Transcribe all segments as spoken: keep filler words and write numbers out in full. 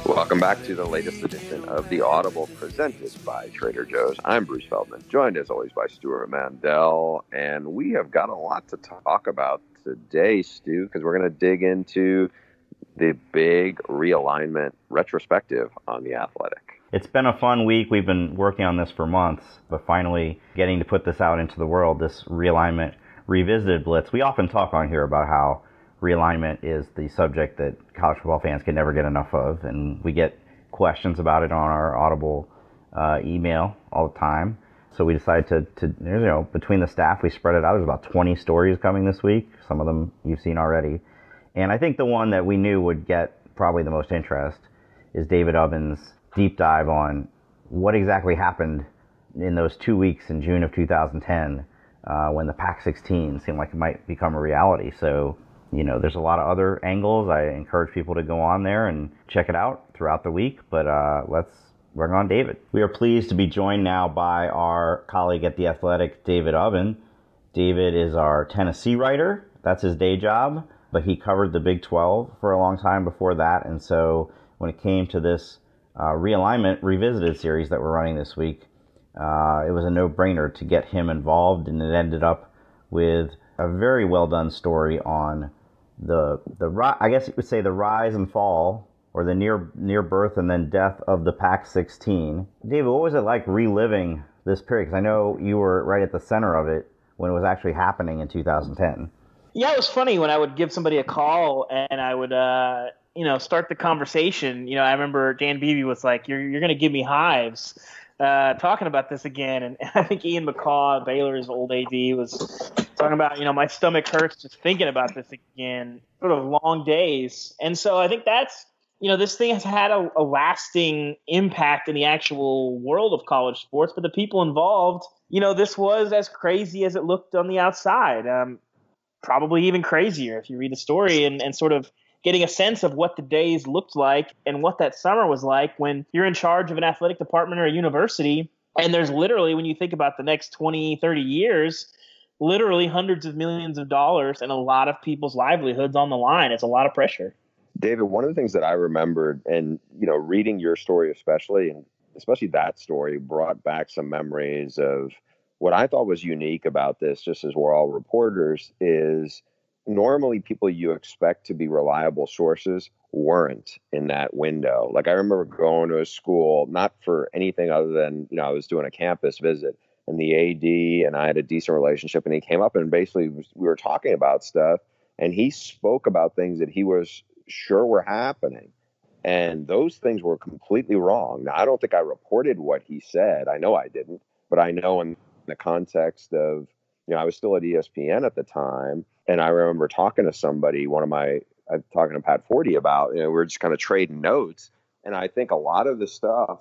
Welcome back to the latest edition of The Audible presented by Trader Joe's. I'm Bruce Feldman, joined as always by Stuart Mandel, and we have got a lot to talk about today, Stu, because we're going to dig into the big realignment retrospective on The Athletic. It's been a fun week. We've been working on this for months, but finally getting to put this out into the world, this realignment revisited blitz. We often talk on here about how realignment is the subject that college football fans can never get enough of, and we get questions about it on our Audible uh, email all the time. So we decided to, to, you know, between the staff, we spread it out. There's about twenty stories coming this week. Some of them you've seen already. And I think the one that we knew would get probably the most interest is David Ubben's deep dive on what exactly happened in those two weeks in June of two thousand ten uh, when the Pac sixteen seemed like it might become a reality. So, you know, there's a lot of other angles. I encourage people to go on there and check it out throughout the week. But uh, let's bring on David. We are pleased to be joined now by our colleague at The Athletic, David Ubben. David is our Tennessee writer. That's his day job. But he covered the Big twelve for a long time before that. And so when it came to this uh, realignment revisited series that we're running this week, uh, it was a no-brainer to get him involved. And it ended up with a very well-done story on the, the I guess you would say the rise and fall, or the near near birth and then death of the Pac sixteen. David, what was it like reliving this period? Because I know you were right at the center of it when it was actually happening in two thousand ten. Yeah, it was funny when I would give somebody a call and I would, uh, you know, start the conversation. You know, I remember Dan Beebe was like, "You're you're going to give me hives uh, talking about this again." And I think Ian McCaw, Baylor's old A D, was talking about, you know, my stomach hurts just thinking about this again. Sort of long days, and so I think that's, you know, this thing has had a, a lasting impact in the actual world of college sports. But the people involved, you know, this was as crazy as it looked on the outside. Um, probably even crazier if you read the story and, and sort of getting a sense of what the days looked like and what that summer was like when you're in charge of an athletic department or a university. And there's literally, when you think about the next twenty, thirty years, literally hundreds of millions of dollars and a lot of people's livelihoods on the line. It's a lot of pressure. David, one of the things that I remembered, and, you know, reading your story especially, and especially that story, brought back some memories of what I thought was unique about this, just as we're all reporters, is normally people you expect to be reliable sources weren't in that window. Like, I remember going to a school, not for anything other than, you know, I was doing a campus visit, and the A D and I had a decent relationship, and he came up and basically was, we were talking about stuff, and he spoke about things that he was sure were happening. And those things were completely wrong. Now, I don't think I reported what he said. I know I didn't, but I know in the context of, you know, I was still at E S P N at the time. And I remember talking to somebody, one of my, uh, talking to Pat Forty about, you know, we were just kind of trading notes. And I think a lot of the stuff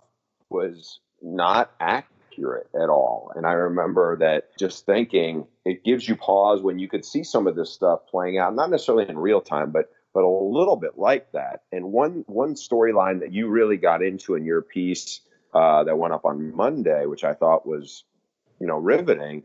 was not accurate at all. And I remember that just thinking, it gives you pause when you could see some of this stuff playing out, not necessarily in real time, but but a little bit like that. And one one storyline that you really got into in your piece uh, that went up on Monday, which I thought was, you know, riveting,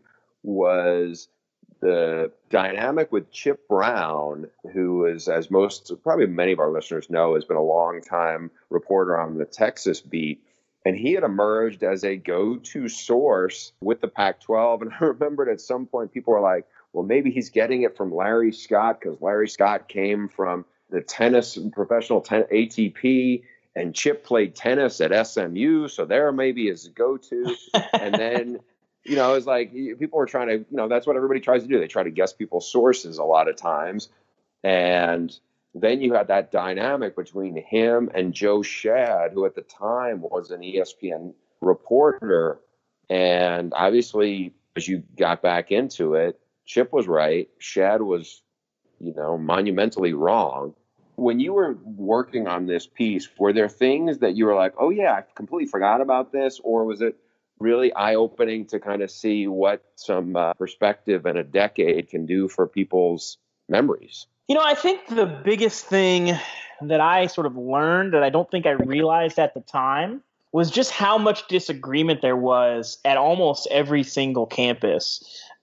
was the dynamic with Chip Brown, who is, as most, probably many of our listeners know, has been a long-time reporter on the Texas beat. And he had emerged as a go-to source with the Pac twelve. And I remembered at some point people were like, well, maybe he's getting it from Larry Scott because Larry Scott came from the tennis and professional ten- A T P, and Chip played tennis at S M U. So there maybe is a go-to. And then, you know, it's like people were trying to, you know, that's what everybody tries to do. They try to guess people's sources a lot of times. And then you had that dynamic between him and Joe Shad, who at the time was an E S P N reporter. And obviously, as you got back into it, Chip was right. Shad was, you know, monumentally wrong. When you were working on this piece, were there things that you were like, oh, yeah, I completely forgot about this? Or was it really eye-opening to kind of see what some uh, perspective in a decade can do for people's memories? You know, I think the biggest thing that I sort of learned that I don't think I realized at the time was just how much disagreement there was at almost every single campus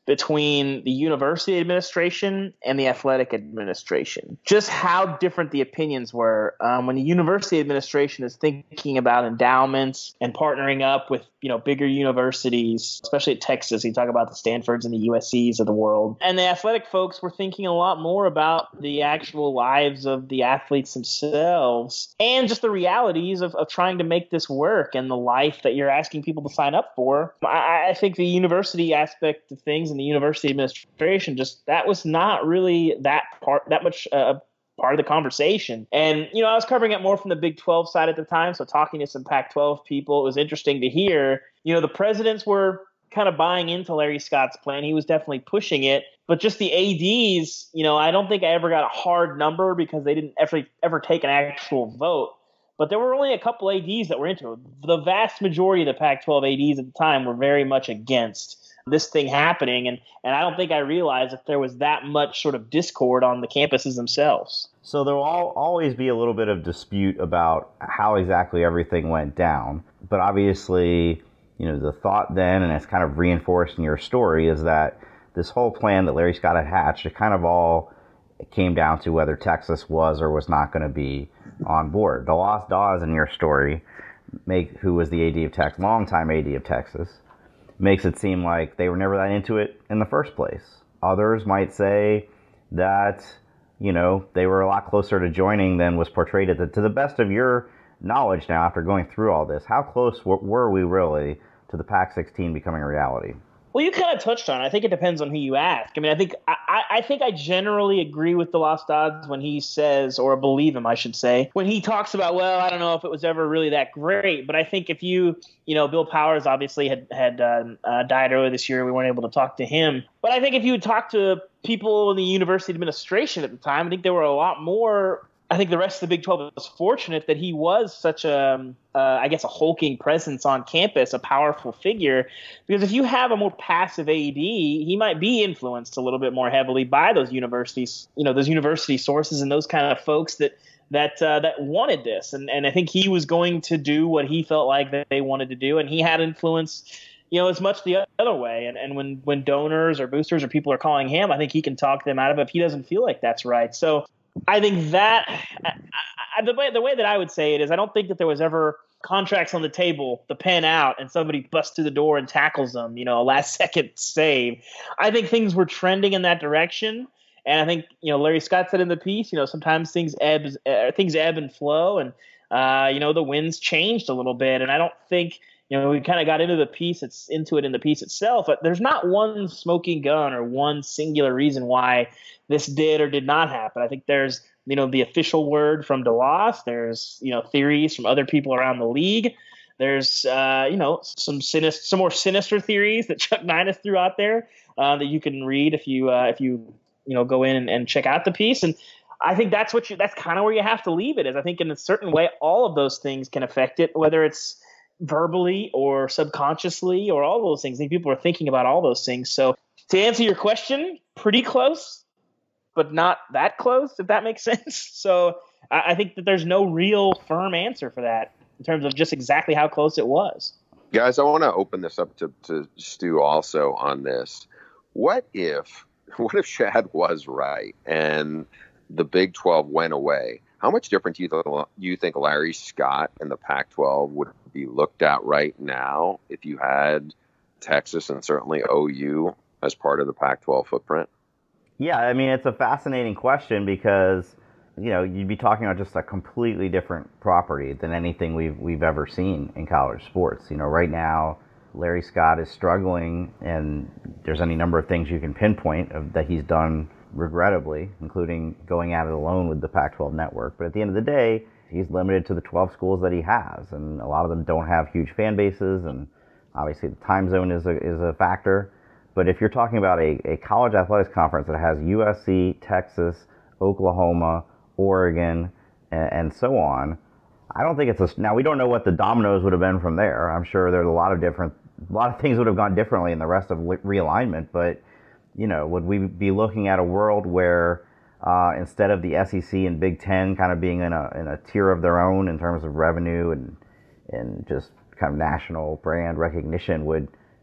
between the university administration and the athletic administration. Just how different the opinions were. Um, when the university administration is thinking about endowments and partnering up with, you know, bigger universities, especially at Texas, you talk about the Stanfords and the U S Cs of the world. And the athletic folks were thinking a lot more about the actual lives of the athletes themselves and just the realities of, of trying to make this work and the life that you're asking people to sign up for. I, I think the university aspect of things and the university administration, just that was not really that part, that much uh, part of the conversation. And, you know, I was covering it more from the Big twelve side at the time. So talking to some Pac twelve people, it was interesting to hear, you know, the presidents were kind of buying into Larry Scott's plan. He was definitely pushing it, but just the A Ds, you know, I don't think I ever got a hard number because they didn't ever, ever take an actual vote. But there were only a couple A Ds that were into it. The vast majority of the Pac twelve A Ds at the time were very much against this thing happening. And, and I don't think I realized that there was that much sort of discord on the campuses themselves. So there will always be a little bit of dispute about how exactly everything went down. But obviously, you know, the thought then, and it's kind of reinforced in your story, is that this whole plan that Larry Scott had hatched, it kind of all came down to whether Texas was or was not going to be on board. DeLoss Dawes in your story, make, who was the A D of Texas, longtime A D of Texas, makes it seem like they were never that into it in the first place. Others might say that, you know, they were a lot closer to joining than was portrayed. At the, to the best of your knowledge now, after going through all this, how close w- were we really to the Pac sixteen becoming a reality? Well, you kind of touched on it. I think it depends on who you ask. I mean, I think I, I think I generally agree with DeLoss Dawes when he says, or believe him, I should say, when he talks about, well, I don't know if it was ever really that great. But I think if you, you know, Bill Powers obviously had had uh, uh, died earlier this year. We weren't able to talk to him. But I think if you would talk to people in the university administration at the time, I think there were a lot more. I think the rest of the Big twelve was fortunate that he was such a, uh, I guess, a hulking presence on campus, a powerful figure. Because if you have a more passive A D, he might be influenced a little bit more heavily by those universities, you know, those university sources and those kind of folks that that uh, that wanted this. And and I think he was going to do what he felt like that they wanted to do, and he had influence, you know, as much the other way. And and when when donors or boosters or people are calling him, I think he can talk them out of it if he doesn't feel like that's right. So I think that I, I, the way the way that I would say it is I don't think that there was ever contracts on the table, the pen out, and somebody busts through the door and tackles them, you know, a last second save. I think things were trending in that direction. And I think, you know, Larry Scott said in the piece, you know, sometimes things ebb, uh, things ebb and flow, and, uh, you know, the winds changed a little bit. And I don't think, you know, we kind of got into the piece, it's into it in the piece itself, but there's not one smoking gun or one singular reason why this did or did not happen. I think there's, you know, the official word from DeLoss. There's, you know, theories from other people around the league. There's, uh, you know, some sinister, some more sinister theories that Chuck Ninus threw out there uh, that you can read if you, uh, if you, you know, go in and, and check out the piece. And I think that's what you, that's kind of where you have to leave it. Is I think in a certain way, all of those things can affect it, whether it's verbally or subconsciously or all those things. I think people are thinking about all those things. So to answer your question, pretty close, but not that close, if that makes sense. So I, I think that there's no real firm answer for that in terms of just exactly how close it was. Guys, I want to open this up to, to Stu also on this. What if, what if Shad was right and the Big twelve went away? How much different do you, th- you think Larry Scott and the Pac twelve would be looked at right now if you had Texas and certainly O U as part of the Pac twelve footprint? Yeah, I mean, it's a fascinating question because, you know, you'd be talking about just a completely different property than anything we've we've ever seen in college sports. You know, right now, Larry Scott is struggling, and there's any number of things you can pinpoint of, that he's done regrettably, including going at it alone with the Pac twelve network. But at the end of the day, he's limited to the twelve schools that he has, and a lot of them don't have huge fan bases, and obviously the time zone is a, is a factor. But if you're talking about a, a college athletics conference that has U S C, Texas, Oklahoma, Oregon, and, and so on, I don't think it's a... Now, we don't know what the dominoes would have been from there. I'm sure there's a lot of different... A lot of things would have gone differently in the rest of realignment, but, you know, would we be looking at a world where uh, instead of the S E C and Big Ten kind of being in a in a tier of their own in terms of revenue and and just kind of national brand recognition, would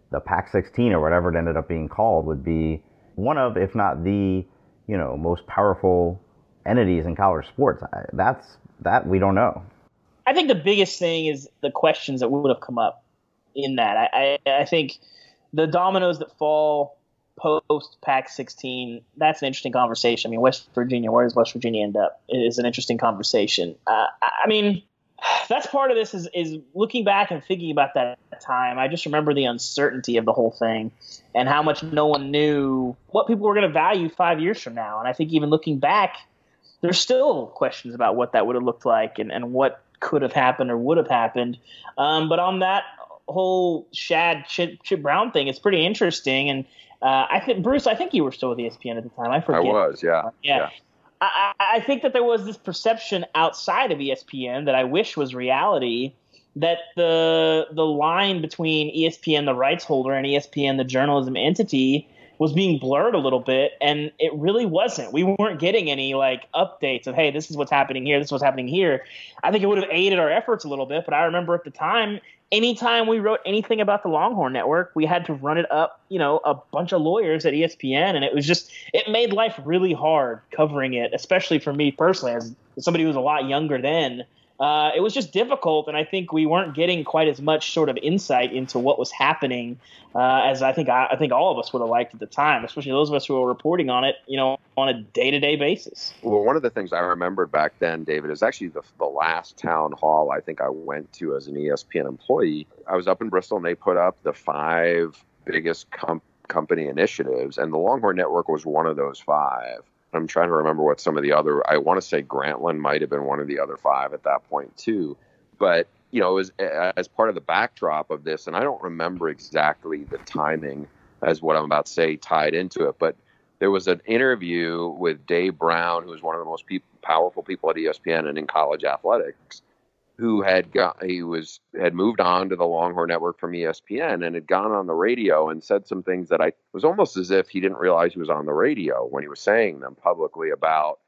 the Pac sixteen or whatever it ended up being called would be one of, if not the, you know, most powerful entities in college sports. That's that we don't know. I think the biggest thing is the questions that would have come up in that. I, I, I think the dominoes that fall post Pac sixteen, that's an interesting conversation. I mean, West Virginia, where does West Virginia end up, is an interesting conversation. Uh, I mean, that's part of this is, is looking back and thinking about that time. I just remember the uncertainty of the whole thing and how much no one knew what people were going to value five years from now. And I think even looking back, there's still questions about what that would have looked like and, and what could have happened or would have happened. Um, but on that whole Shad Chip, Chip Brown thing, it's pretty interesting. And uh, I think, Bruce, I think you were still with E S P N at the time. I forget. I was, yeah. Yeah. yeah. I, I think that there was this perception outside of E S P N that I wish was reality, that the the line between E S P N, the rights holder, and E S P N, the journalism entity, was being blurred a little bit, and it really wasn't. We weren't getting any like updates of, hey, this is what's happening here, this is what's happening here. I think it would have aided our efforts a little bit, but I remember at the time, anytime we wrote anything about the Longhorn Network, we had to run it up, you know, a bunch of lawyers at E S P N, and it was just, it made life really hard covering it, especially for me personally, as somebody who was a lot younger then. Uh, it was just difficult, and I think we weren't getting quite as much sort of insight into what was happening uh, as I think I, I think all of us would have liked at the time, especially those of us who were reporting on it, you know, on a day-to-day basis. Well, one of the things I remembered back then, David, is actually the, the last town hall I think I went to as an E S P N employee. I was up in Bristol, and they put up the five biggest com- company initiatives, and the Longhorn Network was one of those five. I'm trying to remember what some of the other, I want to say Grantland might have been one of the other five at that point too. But, you know, it was as part of the backdrop of this, and I don't remember exactly the timing as what I'm about to say tied into it, but there was an interview with Dave Brown, who was one of the most pe- powerful people at E S P N and in college athletics, who had got, he was, had moved on to the Longhorn Network from E S P N and had gone on the radio and said some things that I was almost as if he didn't realize he was on the radio when he was saying them publicly about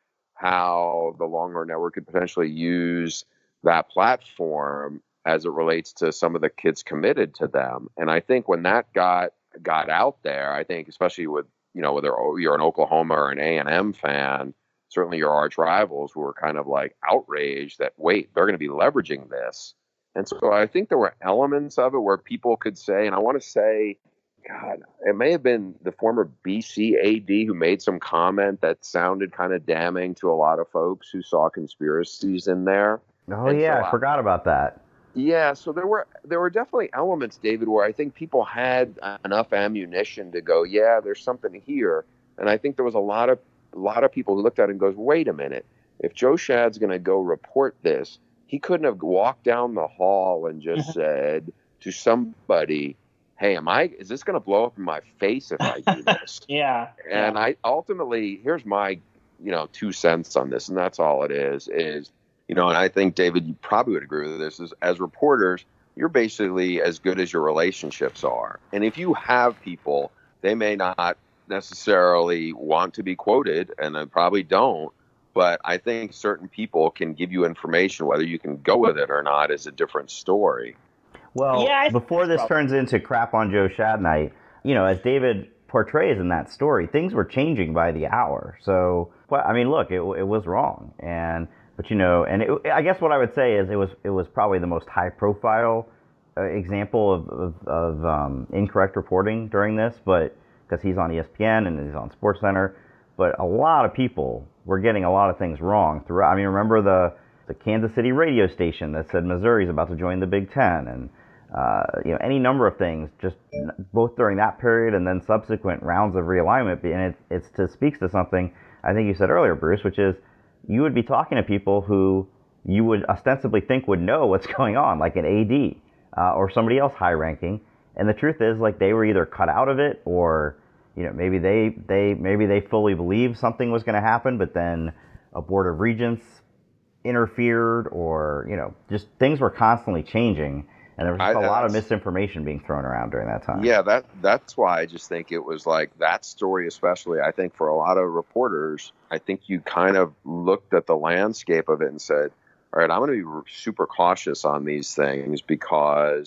how the Longhorn Network could potentially use that platform as it relates to some of the kids committed to them. And I think when that got, got out there, I think especially with, you know, whether you're an Oklahoma or an A and M fan, certainly your arch rivals were kind of like outraged that, wait, they're going to be leveraging this. And so I think there were elements of it where people could say, and I want to say, God, it may have been the former B C A D who made some comment that sounded kind of damning to a lot of folks who saw conspiracies in there. Oh, and yeah, so I forgot about that. Yeah, so there were there were definitely elements, David, where I think people had enough ammunition to go, yeah, there's something here. And I think there was a lot of a lot of people who looked at it and goes, wait a minute, if Joe Shad's going to go report this, he couldn't have walked down the hall and just said to somebody, hey, am I, is this going to blow up in my face if I do this? yeah. And yeah. I ultimately, here's my, you know, two cents on this, and that's all it is, is, you know, and I think, David, you probably would agree with this, is as reporters, you're basically as good as your relationships are. And if you have people, they may not necessarily want to be quoted, and they probably don't, but I think certain people can give you information. Whether you can go with it or not is a different story. Well, yeah, before this probably. turns into crap on Joe Shad night, you know, as David portrays in that story, things were changing by the hour. So, well, I mean, look, it, it was wrong, and but you know, and it, I guess what I would say is it was it was probably the most high profile uh, example of of, of um, incorrect reporting during this, but. Because he's on E S P N and he's on SportsCenter, but a lot of people were getting a lot of things wrong throughout. I mean, remember the, the Kansas City radio station that said Missouri's about to join the Big Ten, and uh, you know, any number of things, just both during that period and then subsequent rounds of realignment. And it it's to speaks to something I think you said earlier, Bruce, which is you would be talking to people who you would ostensibly think would know what's going on, like an A D uh, or somebody else high ranking. And the truth is, like, they were either cut out of it, or, you know, maybe they, they maybe they fully believed something was going to happen, but then a board of regents interfered, or, you know, just things were constantly changing, and there was just I, a lot of misinformation being thrown around during that time. Yeah, that that's why I just think it was like that story, especially. I think for a lot of reporters, I think you kind of looked at the landscape of it and said, all right, I'm going to be super cautious on these things, because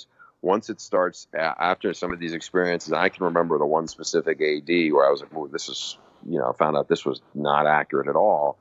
once it starts after some of these experiences, I can remember the one specific A D where I was like, well, this is, you know, found out this was not accurate at all.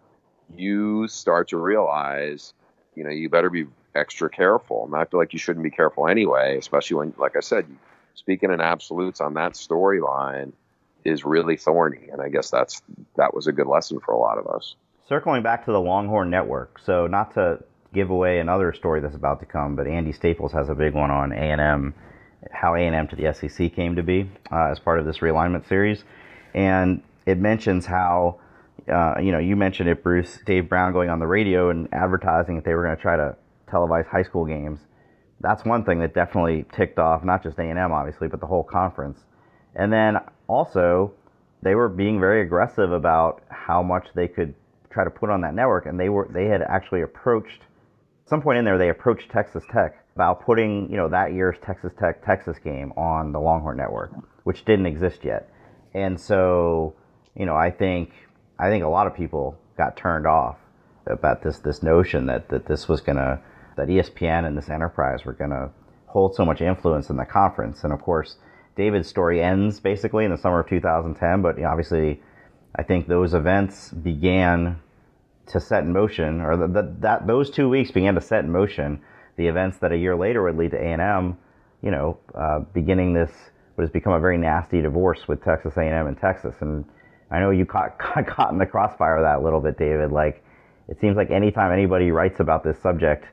You start to realize, you know, you better be extra careful. And I feel like you shouldn't be careful anyway, especially when, like I said, speaking in absolutes on that storyline is really thorny. And I guess that's, that was a good lesson for a lot of us. Circling back to the Longhorn Network. So not to give away another story that's about to come, but Andy Staples has a big one on A and M, how A and M to the S E C came to be uh, as part of this realignment series. And it mentions how, uh, you know, you mentioned it, Bruce, Dave Brown going on the radio and advertising that they were going to try to televise high school games. That's one thing that definitely ticked off, not just A and M, obviously, but the whole conference. And then also, they were being very aggressive about how much they could try to put on that network, and they were they had actually approached, at some point in there, they approached Texas Tech about putting, you know, that year's Texas Tech Texas game on the Longhorn Network, which didn't exist yet. And so, you know, I think I think a lot of people got turned off about this this notion that, that this was gonna that E S P N and this enterprise were gonna hold so much influence in the conference. And of course, David's story ends basically in the summer of two thousand ten, but you know, obviously, I think those events began to set in motion, or the, the, that those two weeks began to set in motion the events that a year later would lead to A and M, you know, uh, beginning this what has become a very nasty divorce with Texas A and M and Texas. And I know you caught, got caught in the crossfire of that a little bit, David. Like, it seems like anytime anybody writes about this subject,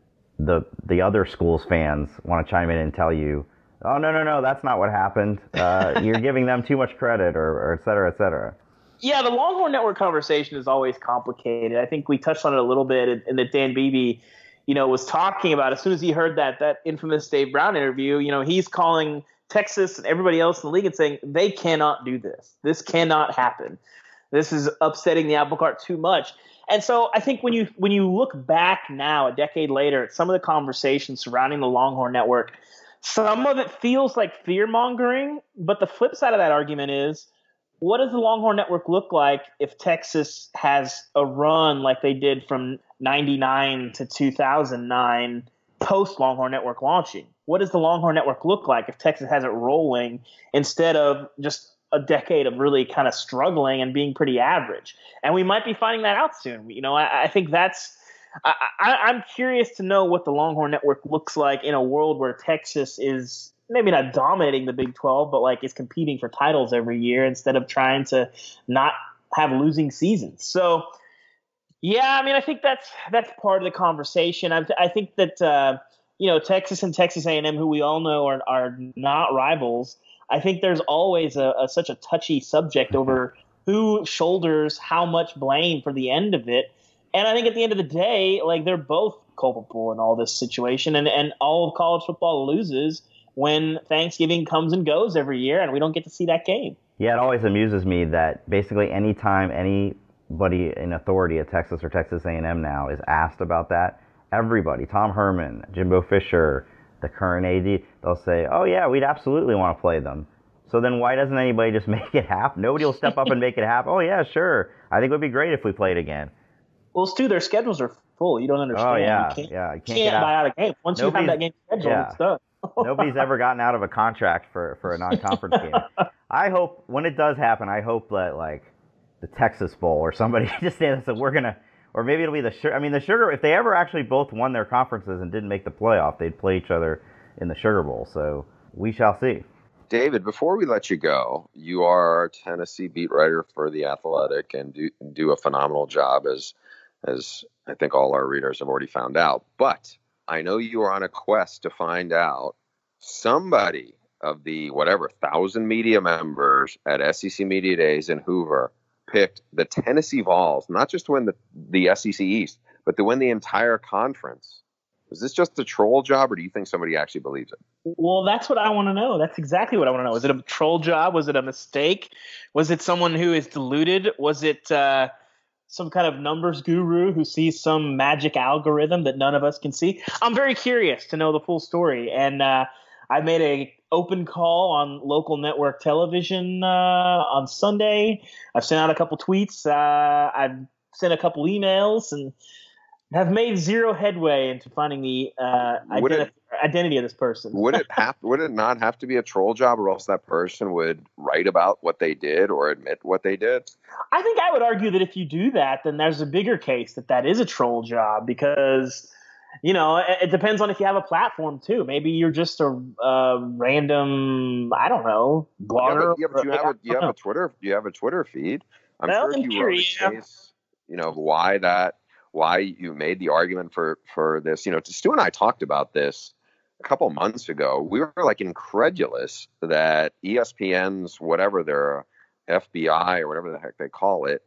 the the other school's fans want to chime in and tell you, oh, no, no, no, that's not what happened. Uh, you're giving them too much credit, or, or et cetera, et cetera. Yeah, the Longhorn Network conversation is always complicated. I think we touched on it a little bit, and, and that Dan Beebe, you know, was talking about as soon as he heard that that infamous Dave Brown interview. You know, he's calling Texas and everybody else in the league and saying they cannot do this. This cannot happen. This is upsetting the apple cart too much. And so I think when you when you look back now, a decade later, at some of the conversations surrounding the Longhorn Network, some of it feels like fear mongering. But the flip side of that argument is, what does the Longhorn Network look like if Texas has a run like they did from ninety-nine to two thousand nine post Longhorn Network launching? What does the Longhorn Network look like if Texas has it rolling instead of just a decade of really kind of struggling and being pretty average? And we might be finding that out soon. You know, I, I think that's I, I, I'm curious to know what the Longhorn Network looks like in a world where Texas is maybe not dominating the Big twelve, but like is competing for titles every year instead of trying to not have losing seasons. So, yeah, I mean, I think that's that's part of the conversation. I, I think that uh, you know, Texas and Texas A and M, who we all know are are not rivals, I think there's always a, a such a touchy subject over who shoulders how much blame for the end of it. And I think at the end of the day, like, they're both culpable in all this situation, and, and all of college football loses when Thanksgiving comes and goes every year and we don't get to see that game. Yeah, it always amuses me that basically any time anybody in authority at Texas or Texas A and M now is asked about that, everybody, Tom Herman, Jimbo Fisher, the current A D, they'll say, oh yeah, we'd absolutely want to play them. So then why doesn't anybody just make it happen? Nobody will step up and make it happen. Oh yeah, sure. I think it would be great if we played again. Well, Stu, their schedules are full. You don't understand. Oh yeah, you can't, yeah. You can't, can't get buy out. out a game. Once Nobody's, you have that game scheduled, yeah. it's done. Nobody's ever gotten out of a contract for, for a non-conference game. I hope when it does happen, I hope that like the Texas Bowl or somebody just says that we're gonna, or maybe it'll be the Sugar. I mean, the Sugar. If they ever actually both won their conferences and didn't make the playoff, they'd play each other in the Sugar Bowl. So we shall see. David, before we let you go, you are a Tennessee beat writer for The Athletic and do, do a phenomenal job, as as I think all our readers have already found out. But I know you are on a quest to find out somebody of the whatever thousand media members at S E C Media Days in Hoover picked the Tennessee Vols, not just to win the, the S E C East, but to win the entire conference. Is this just a troll job, or do you think somebody actually believes it? Well, that's what I want to know. That's exactly what I want to know. Is it a troll job? Was it a mistake? Was it someone who is deluded? Was it uh, some kind of numbers guru who sees some magic algorithm that none of us can see? I'm very curious to know the full story. And uh, I made a open call on local network television uh, on Sunday. I've sent out a couple tweets. Uh, I've sent a couple emails and have made zero headway into finding the uh, identity. identity of this person. Would it have? Would it not have to be a troll job, or else that person would write about what they did or admit what they did? I think I would argue that if you do that, then there's a bigger case that that is a troll job, because, you know, it, it depends on if you have a platform too. Maybe you're just a, a random, I don't know, blogger. Yeah, but, yeah, but you have a you have a Twitter you have a Twitter feed. I'm well, sure if you wrote a yeah. case, you know, why that why you made the argument for for this. You know, Stu and I talked about this a couple months ago. We were like incredulous that E S P N's whatever their F B I or whatever the heck they call it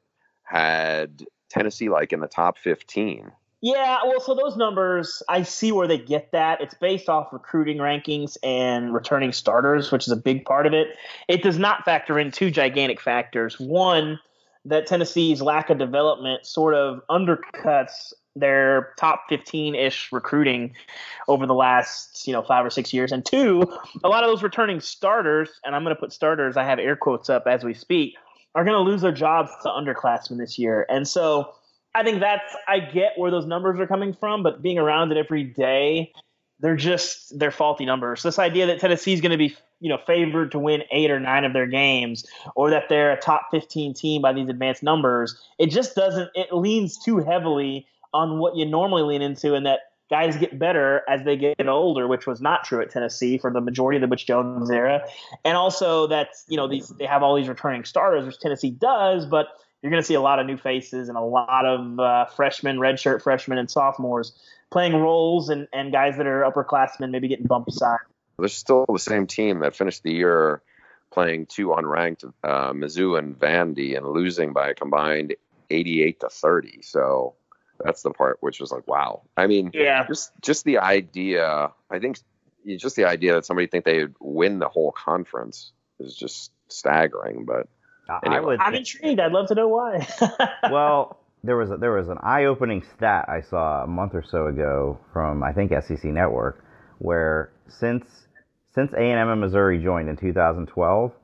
had Tennessee like in the top fifteen. Yeah, well, so those numbers, I see where they get that. It's based off recruiting rankings and returning starters, which is a big part of it. It does not factor in two gigantic factors. One, that Tennessee's lack of development sort of undercuts their top fifteen-ish recruiting over the last, you know, five or six years. And two, a lot of those returning starters, and I'm going to put starters, I have air quotes up as we speak, are going to lose their jobs to underclassmen this year. And so I think that's, I get where those numbers are coming from, but being around it every day, they're just, they're faulty numbers. This idea that Tennessee's going to be, you know, favored to win eight or nine of their games, or that they're a top fifteen team by these advanced numbers, it just doesn't, it leans too heavily on what you normally lean into, and that guys get better as they get older, which was not true at Tennessee for the majority of the Butch Jones era. And also that, you know, these, they have all these returning starters, which Tennessee does, but you're going to see a lot of new faces and a lot of uh, freshmen, redshirt freshmen, and sophomores playing roles, and, and guys that are upperclassmen maybe getting bumped aside. They're still the same team that finished the year playing two unranked uh, Mizzou and Vandy and losing by a combined eighty-eight to thirty. So that's the part which was like, wow. I mean, yeah. just just the idea. I think just the idea that somebody think they'd win the whole conference is just staggering. But anyway. I would I'm intrigued. I'd love to know why. Well, there was a, there was an eye-opening stat I saw a month or so ago from, I think, S E C Network, where since since A and M and Missouri joined in two thousand twelve,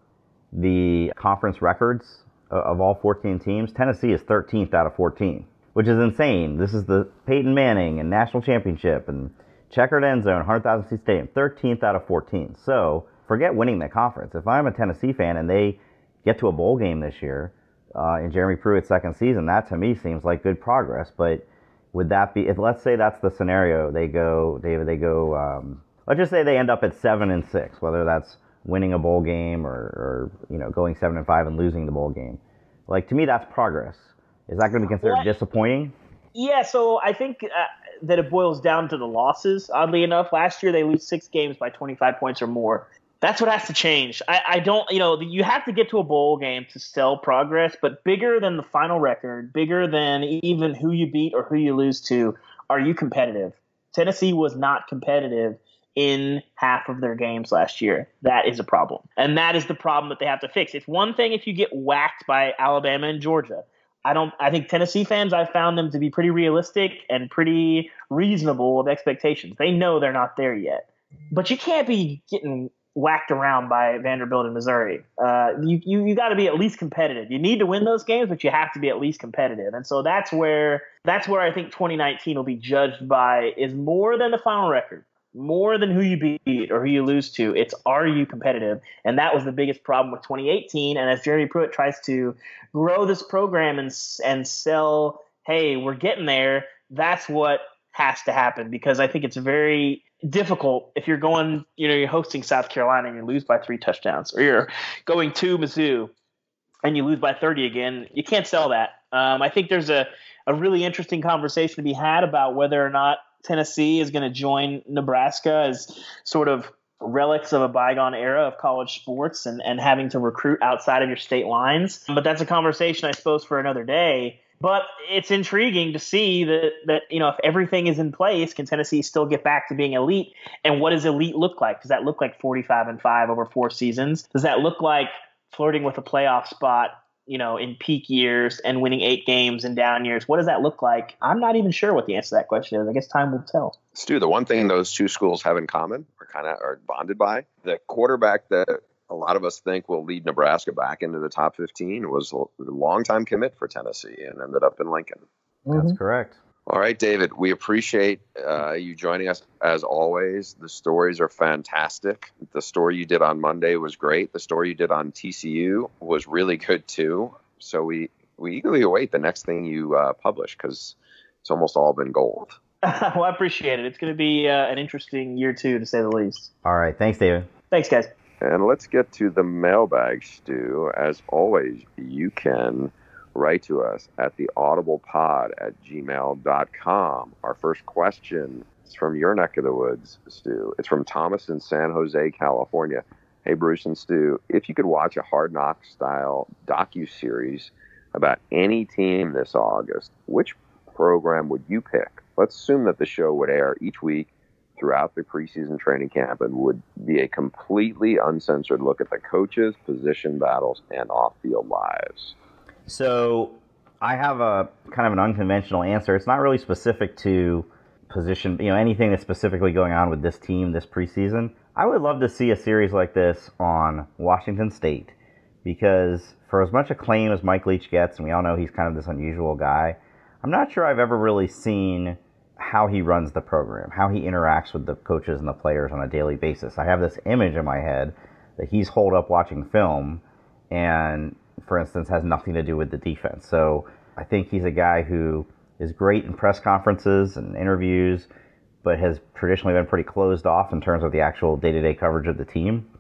the conference records of all fourteen teams, Tennessee is thirteenth out of fourteen, which is insane. This is the Peyton Manning and national championship and checkered end zone, one hundred thousand seat stadium, thirteenth out of fourteen. So forget winning the conference. If I'm a Tennessee fan and they get to a bowl game this year uh, in Jeremy Pruitt's second season, that to me seems like good progress. But would that be, if let's say that's the scenario, they go, they they go, um, let's just say they end up at seven and six, whether that's winning a bowl game or, or you know going seven and five and losing the bowl game. Like, to me, that's progress. Is that going to be considered well, disappointing? Yeah, so I think uh, that it boils down to the losses. Oddly enough, last year they lose six games by twenty-five points or more. That's what has to change. I, I don't, you know, you have to get to a bowl game to sell progress, but bigger than the final record, bigger than even who you beat or who you lose to, are you competitive? Tennessee was not competitive in half of their games last year. That is a problem. And that is the problem that they have to fix. It's one thing if you get whacked by Alabama and Georgia. I don't, I think Tennessee fans, I've found them to be pretty realistic and pretty reasonable of expectations. They know they're not there yet. But you can't be getting whacked around by Vanderbilt and Missouri. Uh, you you, you got to be at least competitive. You need to win those games, but you have to be at least competitive. And so that's where that's where I think twenty nineteen will be judged by, is more than the final record, more than who you beat or who you lose to. It's, are you competitive? And that was the biggest problem with twenty eighteen. And as Jeremy Pruitt tries to grow this program and and sell, hey, we're getting there, that's what has to happen, because I think it's very difficult if you're going, you know, you're hosting South Carolina and you lose by three touchdowns, or you're going to Mizzou and you lose by thirty again. You can't sell that. Um, I think there's a, a really interesting conversation to be had about whether or not Tennessee is going to join Nebraska as sort of relics of a bygone era of college sports and, and having to recruit outside of your state lines. But that's a conversation, I suppose, for another day. But it's intriguing to see that, that, you know, if everything is in place, can Tennessee still get back to being elite? And what does elite look like? Does that look like forty-five and five over four seasons? Does that look like flirting with a playoff spot, you know, in peak years and winning eight games in down years? What does that look like? I'm not even sure what the answer to that question is. I guess time will tell. Stu, the one thing those two schools have in common, or kind of are bonded by, the quarterback that a lot of us think will lead Nebraska back into the top fifteen was a longtime commit for Tennessee and ended up in Lincoln. Mm-hmm. That's correct. All right, David, we appreciate uh, you joining us as always. The stories are fantastic. The story you did on Monday was great. The story you did on T C U was really good too. So we, we eagerly await the next thing you uh, publish because it's almost all been gold. Well, I appreciate it. It's going to be uh, an interesting year two, to say the least. All right. Thanks, David. Thanks, guys. And let's get to the mailbag, Stu. As always, you can write to us at the audiblepod at gmail dot com. Our first question is from your neck of the woods, Stu. It's from Thomas in San Jose, California. Hey, Bruce and Stu, if you could watch a Hard Knocks style docuseries about any team this August, which program would you pick? Let's assume that the show would air each week throughout the preseason training camp and would be a completely uncensored look at the coaches, position battles, and off-field lives. So I have a kind of an unconventional answer. It's not really specific to position, you know, anything that's specifically going on with this team this preseason. I would love to see a series like this on Washington State because for as much acclaim as Mike Leach gets, and we all know he's kind of this unusual guy, I'm not sure I've ever really seen how he runs the program, how he interacts with the coaches and the players on a daily basis. I have this image in my head that he's holed up watching film and, for instance, has nothing to do with the defense. So I think he's a guy who is great in press conferences and interviews, but has traditionally been pretty closed off in terms of the actual day-to-day coverage of the team.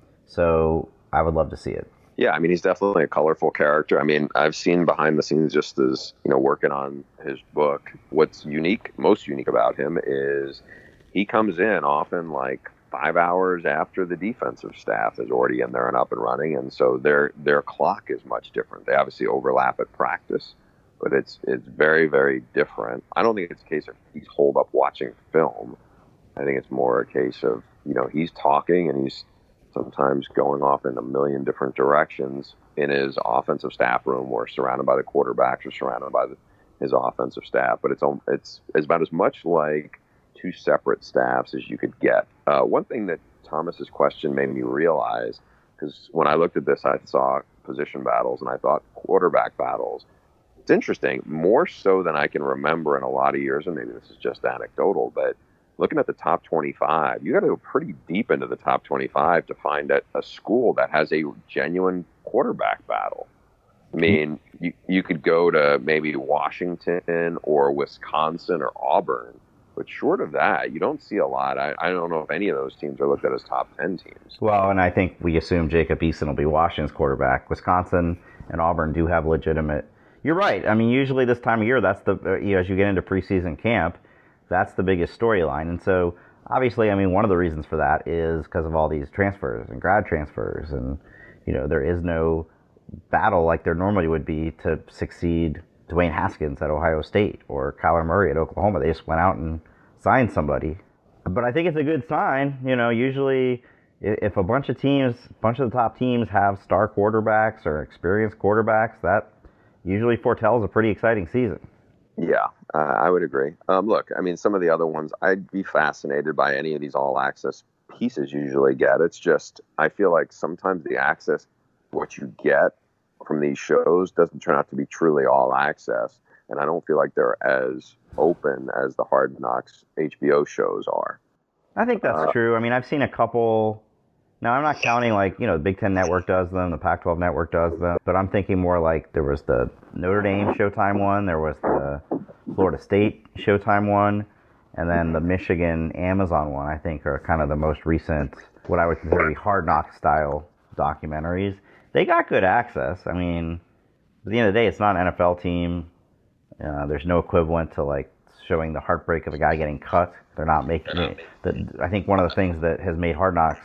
So I would love to see it. Yeah, I mean, he's definitely a colorful character. I mean, I've seen behind the scenes just as, you know, working on his book. What's unique, most unique about him is he comes in often like five hours after the defensive staff is already in there and up and running. And so their their clock is much different. They obviously overlap at practice, but it's it's very, very different. I don't think it's a case of he's holed up watching film. I think it's more a case of, you know, he's talking and he's sometimes going off in a million different directions in his offensive staff room or surrounded by the quarterbacks or surrounded by the, his offensive staff. But it's, it's, it's about as much like two separate staffs as you could get. Uh, one thing that Thomas's question made me realize, because when I looked at this, I saw position battles and I thought quarterback battles. It's interesting, more so than I can remember in a lot of years, and maybe this is just anecdotal, but looking at the top twenty-five, you got to go pretty deep into the top twenty-five to find a, a school that has a genuine quarterback battle. I mean, you, you could go to maybe Washington or Wisconsin or Auburn, but short of that, you don't see a lot. I, I don't know if any of those teams are looked at as top ten teams. Well, and I think we assume Jacob Eason will be Washington's quarterback. Wisconsin and Auburn do have legitimate. You're right. I mean, usually this time of year, that's the uh, you know, as you get into preseason camp, that's the biggest storyline. And so, obviously, I mean, one of the reasons for that is because of all these transfers and grad transfers. And, you know, there is no battle like there normally would be to succeed Dwayne Haskins at Ohio State or Kyler Murray at Oklahoma. They just went out and signed somebody. But I think it's a good sign. You know, usually if a bunch of teams, a bunch of the top teams have star quarterbacks or experienced quarterbacks, that usually foretells a pretty exciting season. Yeah, uh, I would agree. Um, look, I mean, some of the other ones, I'd be fascinated by any of these all-access pieces you usually get. It's just, I feel like sometimes the access, what you get from these shows doesn't turn out to be truly all-access, and I don't feel like they're as open as the Hard Knocks H B O shows are. I think that's uh, true. I mean, I've seen a couple. Now, I'm not counting like, you know, the Big Ten Network does them, the Pac twelve Network does them, but I'm thinking more like there was the Notre Dame Showtime one, there was the Florida State Showtime one, and then the Michigan Amazon one, I think, are kind of the most recent, what I would consider to be Hard Knock style documentaries. They got good access. I mean, at the end of the day, it's not an N F L team. Uh, there's no equivalent to like showing the heartbreak of a guy getting cut. They're not making it. The, I think one of the things that has made Hard Knocks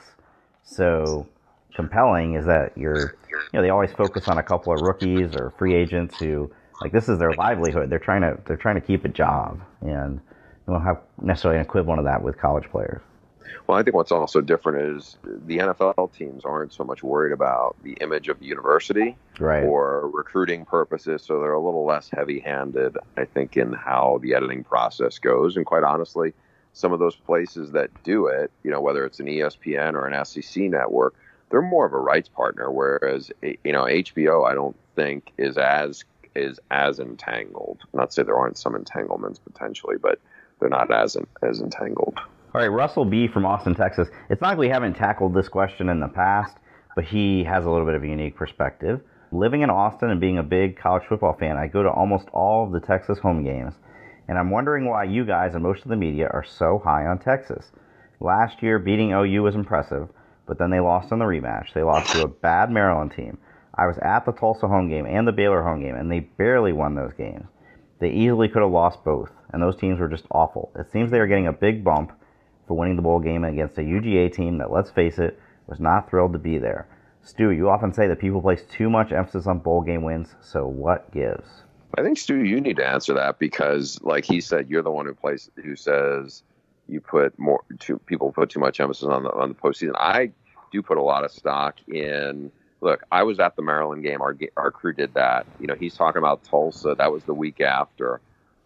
so compelling is that you're, you know, they always focus on a couple of rookies or free agents who, like, this is their livelihood. They're trying to, they're trying to keep a job, and you don't have necessarily an equivalent of that with college players. Well, I think what's also different is the N F L teams aren't so much worried about the image of the university right. or recruiting purposes, so they're a little less heavy-handed, I think, in how the editing process goes. And quite honestly, some of those places that do it, you know, whether it's an E S P N or an S E C network, they're more of a rights partner, whereas, you know, H B O, I don't think, is as is as entangled. Not to say there aren't some entanglements potentially, but they're not as as entangled. All right, Russell B. from Austin, Texas. It's not like we haven't tackled this question in the past, but he has a little bit of a unique perspective. Living in Austin and being a big college football fan, I go to almost all of the Texas home games, and I'm wondering why you guys and most of the media are so high on Texas. Last year, beating O U was impressive, but then they lost in the rematch. They lost to a bad Maryland team. I was at the Tulsa home game and the Baylor home game, and they barely won those games. They easily could have lost both, and those teams were just awful. It seems they are getting a big bump for winning the bowl game against a U G A team that, let's face it, was not thrilled to be there. Stu, you often say that people place too much emphasis on bowl game wins, so what gives? I think, Stu, you need to answer that because, like he said, you're the one who plays, who says you put more, too, people put too much emphasis on the on the postseason. I do put a lot of stock in. Look, I was at the Maryland game. Our our crew did that. You know, he's talking about Tulsa. That was the week after.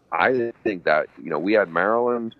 I think that, you know, we had Maryland,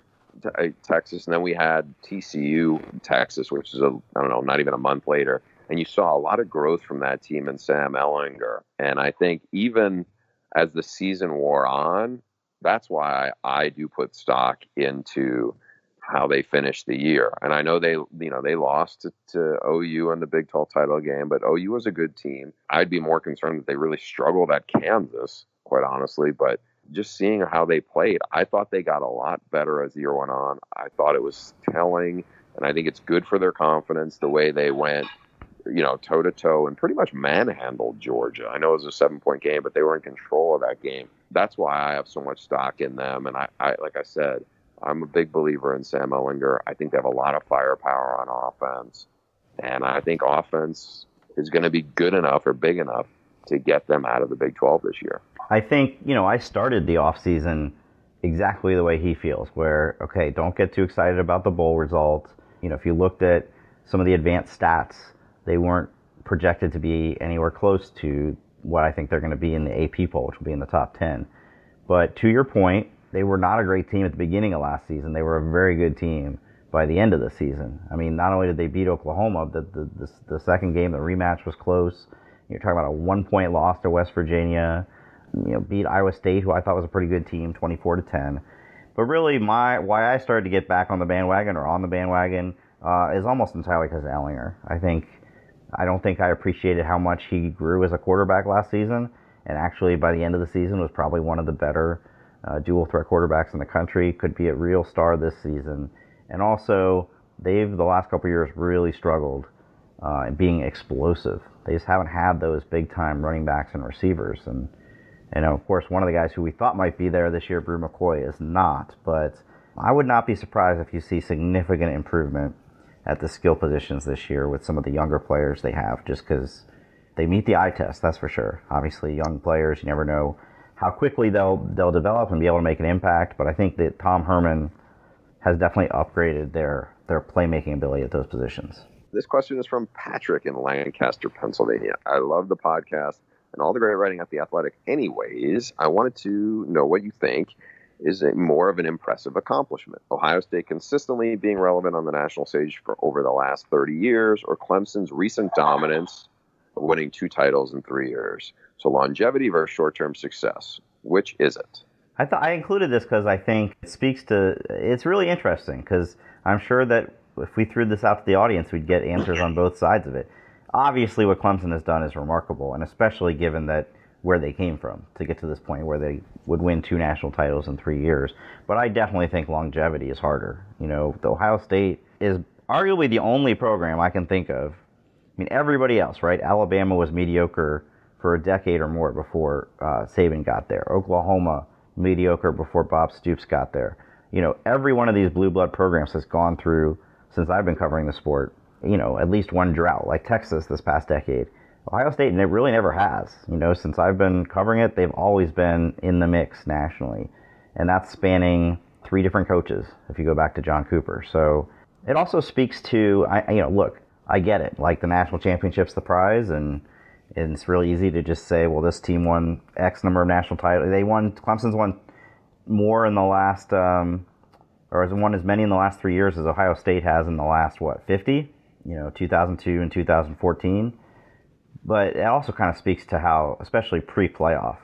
Texas, and then we had T C U, Texas, which is, a, I don't know, not even a month later. And you saw a lot of growth from that team and Sam Ehlinger. And I think even as the season wore on, that's why I do put stock into how they finished the year. And I know they, you know, they lost to, to O U in the Big twelve title game, but O U was a good team. I'd be more concerned that they really struggled at Kansas, quite honestly. But just seeing how they played, I thought they got a lot better as the year went on. I thought it was telling, and I think it's good for their confidence the way they went, you know, toe to toe and pretty much manhandled Georgia. I know it was a seven point game, but they were in control of that game. That's why I have so much stock in them. And I, I like I said, I'm a big believer in Sam Ehlinger. I think they have a lot of firepower on offense. And I think offense is going to be good enough or big enough to get them out of the Big twelve this year. I think, you know, I started the offseason exactly the way he feels, where, okay, don't get too excited about the bowl results. You know, if you looked at some of the advanced stats, they weren't projected to be anywhere close to what I think they're going to be in the A P poll, which will be in the top ten. But to your point, they were not a great team at the beginning of last season. They were a very good team by the end of the season. I mean, not only did they beat Oklahoma, the the, the, the second game, the rematch was close. You're talking about a one-point loss to West Virginia. You know, beat Iowa State, who I thought was a pretty good team, twenty-four to ten. But really, my why I started to get back on the bandwagon or on the bandwagon uh, is almost entirely because of Ehlinger. I think I don't think I appreciated how much he grew as a quarterback last season, and actually by the end of the season was probably one of the better uh, dual threat quarterbacks in the country. Could be a real star this season, and also they've the last couple of years really struggled uh, in being explosive. They just haven't had those big time running backs and receivers. And And, of course, one of the guys who we thought might be there this year, Brew McCoy, is not. But I would not be surprised if you see significant improvement at the skill positions this year with some of the younger players they have, just because they meet the eye test, that's for sure. Obviously, young players, you never know how quickly they'll they'll develop and be able to make an impact. But I think that Tom Herman has definitely upgraded their, their playmaking ability at those positions. This question is from Patrick in Lancaster, Pennsylvania. I love the podcast and all the great writing at The Athletic. Anyways, I wanted to know what you think is a more of an impressive accomplishment. Ohio State consistently being relevant on the national stage for over the last thirty years, or Clemson's recent dominance of winning two titles in three years. So longevity versus short-term success. Which is it? I thought I included this because I think it speaks to, it's really interesting because I'm sure that if we threw this out to the audience, we'd get answers on both sides of it. Obviously, what Clemson has done is remarkable, and especially given that where they came from to get to this point where they would win two national titles in three years. But I definitely think longevity is harder. You know, the Ohio State is arguably the only program I can think of. I mean, everybody else, right? Alabama was mediocre for a decade or more before uh, Saban got there. Oklahoma, mediocre before Bob Stoops got there. You know, every one of these blue blood programs has gone through, since I've been covering the sport, you know, at least one drought, like Texas this past decade. Ohio State it really never has. You know, since I've been covering it, they've always been in the mix nationally. And that's spanning three different coaches, if you go back to John Cooper. So it also speaks to, I, you know, look, I get it. Like, the national championship's the prize, and, and it's really easy to just say, well, this team won X number of national titles. They won, Clemson's won more in the last, um, or has won as many in the last three years as Ohio State has in the last, what, fifty? You know, two thousand two and two thousand fourteen. But it also kind of speaks to how, especially pre-playoff,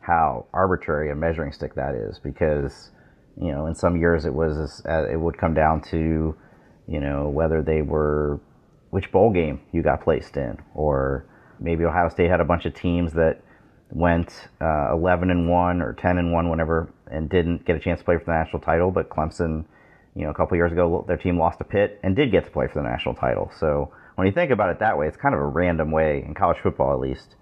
how arbitrary a measuring stick that is, because, you know, in some years it was, uh, it would come down to, you know, whether they were, which bowl game you got placed in, or maybe Ohio State had a bunch of teams that went uh, eleven and one or ten and one, whenever, and didn't get a chance to play for the national title. But Clemson, you know, a couple years ago, their team lost to Pitt and did get to play for the national title. So when you think about it that way, it's kind of a random way, in college football at least,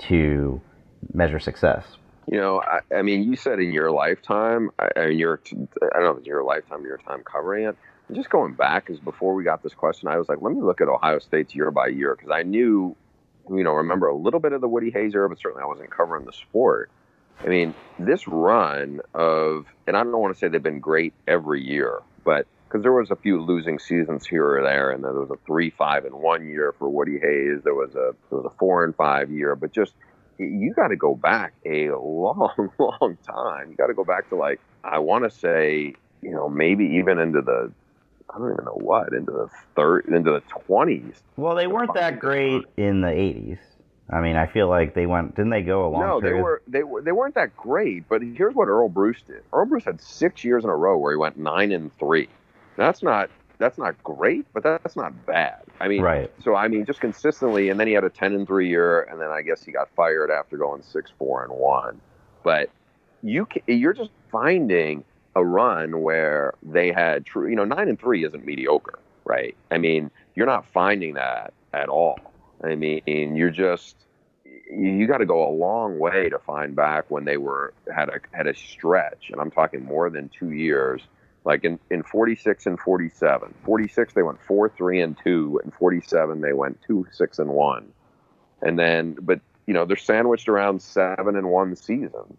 to measure success. You know, I, I mean, you said in your lifetime, I, I mean, your, I don't know if it's your lifetime, your time covering it. Just going back, because before we got this question, I was like, let me look at Ohio State's year by year, because I knew, you know, remember a little bit of the Woody Hayes era, but certainly I wasn't covering the sport. I mean, this run of, and I don't want to say they've been great every year, but because there was a few losing seasons here or there, and there was a three, five, and one year for Woody Hayes. There was a there was a four and five year, but just you got to go back a long, long time. You got to go back to, like, I want to say, you know, maybe even into the, I don't even know what, into the third, into the twenties. Well, they weren't that great in the eighties. I mean, I feel like they went, didn't they go a long No, period? they were, they were, they weren't that great, but here's what Earl Bruce did. Earl Bruce had six years in a row where he went nine and three. That's not, that's not great, but that's not bad. I mean, right. So, I mean, just consistently, and then he had a ten and three year, and then I guess he got fired after going six, four and one. But you can, you're just finding a run where they had true, you know, nine and three isn't mediocre, right? I mean, you're not finding that at all. I mean, you're just, you got to go a long way to find back when they were, had a, had a stretch, and I'm talking more than two years, like in, in forty-six and forty-seven. forty-six, they went four, three and two, and forty-seven, they went two, six and one. And then, but, you know, they're sandwiched around seven and one seasons.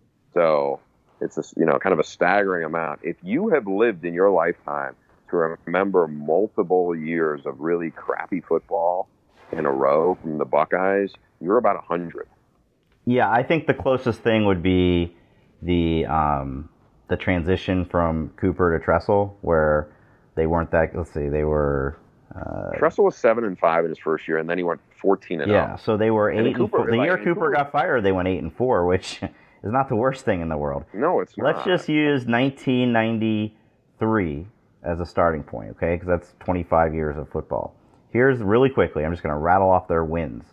So, it's a, you know, kind of a staggering amount. If you have lived in your lifetime to remember multiple years of really crappy football in a row from the Buckeyes, you're about a hundred. Yeah, I think the closest thing would be the um, the transition from Cooper to Tressel, where they weren't that. Let's see, they were. Uh, Tressel was seven and five in his first year, and then he went fourteen and yeah. So they were eight and, and Cooper, four. The like, year Cooper, Cooper got fired, they went eight and four, which is not the worst thing in the world. No, it's not. Let's just use nineteen ninety-three as a starting point, okay? Because that's twenty-five years of football. Here's, really quickly, I'm just going to rattle off their wins.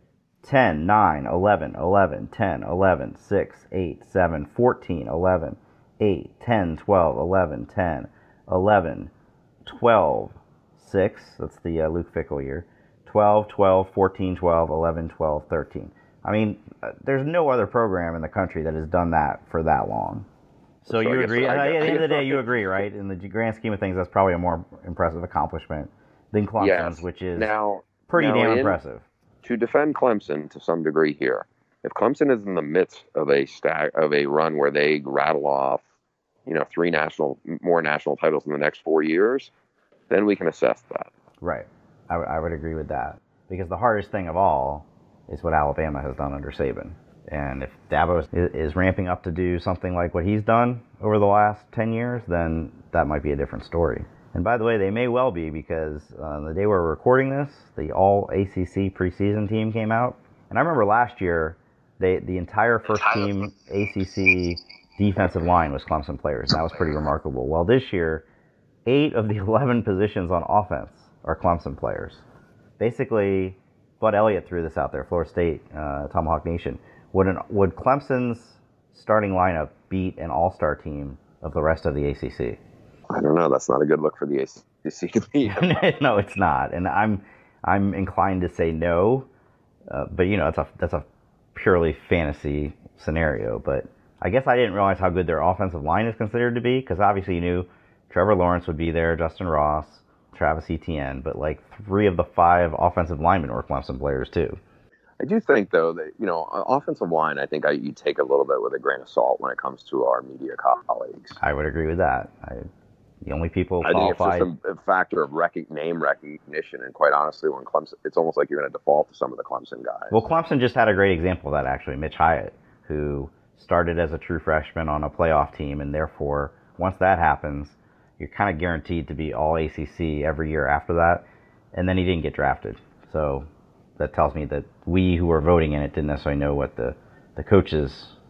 ten, nine, eleven, eleven, ten, eleven, six, eight, seven, fourteen, eleven, eight, ten, twelve, eleven, ten, eleven, twelve, six, that's the uh, Luke Fickell year, twelve, twelve, fourteen, twelve, eleven, twelve, thirteen. I mean, uh, there's no other program in the country that has done that for that long. So, so you agree? At the end of the day, you agree, right? In the grand scheme of things, that's probably a more impressive accomplishment than Clemson's, yes. which is now, pretty now damn in, impressive. To defend Clemson to some degree here, if Clemson is in the midst of a stack of a run where they rattle off, you know, three national, more national titles in the next four years, then we can assess that. Right. I, w- I would agree with that, because the hardest thing of all is what Alabama has done under Saban. And if Dabo is, is ramping up to do something like what he's done over the last ten years, then that might be a different story. And by the way, they may well be, because uh, the day we're recording this, the all A C C preseason team came out. And I remember last year, they the entire first team A C C defensive line was Clemson players. And that was pretty remarkable. Well, this year, eight of the eleven positions on offense are Clemson players. Basically, Bud Elliott threw this out there, Florida State, uh, Tomahawk Nation. Would, an, would Clemson's starting lineup beat an all-star team of the rest of the A C C? I don't know. That's not a good look for the A C C to be. No, it's not, and I'm I'm inclined to say no. Uh, but you know, that's a that's a purely fantasy scenario. But I guess I didn't realize how good their offensive line is considered to be, because obviously you knew Trevor Lawrence would be there, Justin Ross, Travis Etienne, but like three of the five offensive linemen were Clemson players too. I do think, though, that, you know, offensive line, I think I, you take a little bit with a grain of salt when it comes to our media colleagues. I would agree with that. I, the only people I qualified... think it's just a, a factor of rec- name recognition, and quite honestly, when Clemson, it's almost like you're going to default to some of the Clemson guys. Well, Clemson just had a great example of that, actually. Mitch Hyatt, who started as a true freshman on a playoff team, and therefore, once that happens, you're kind of guaranteed to be all A C C every year after that, and then he didn't get drafted. So that tells me that we who were voting in it didn't necessarily know what the, the coaches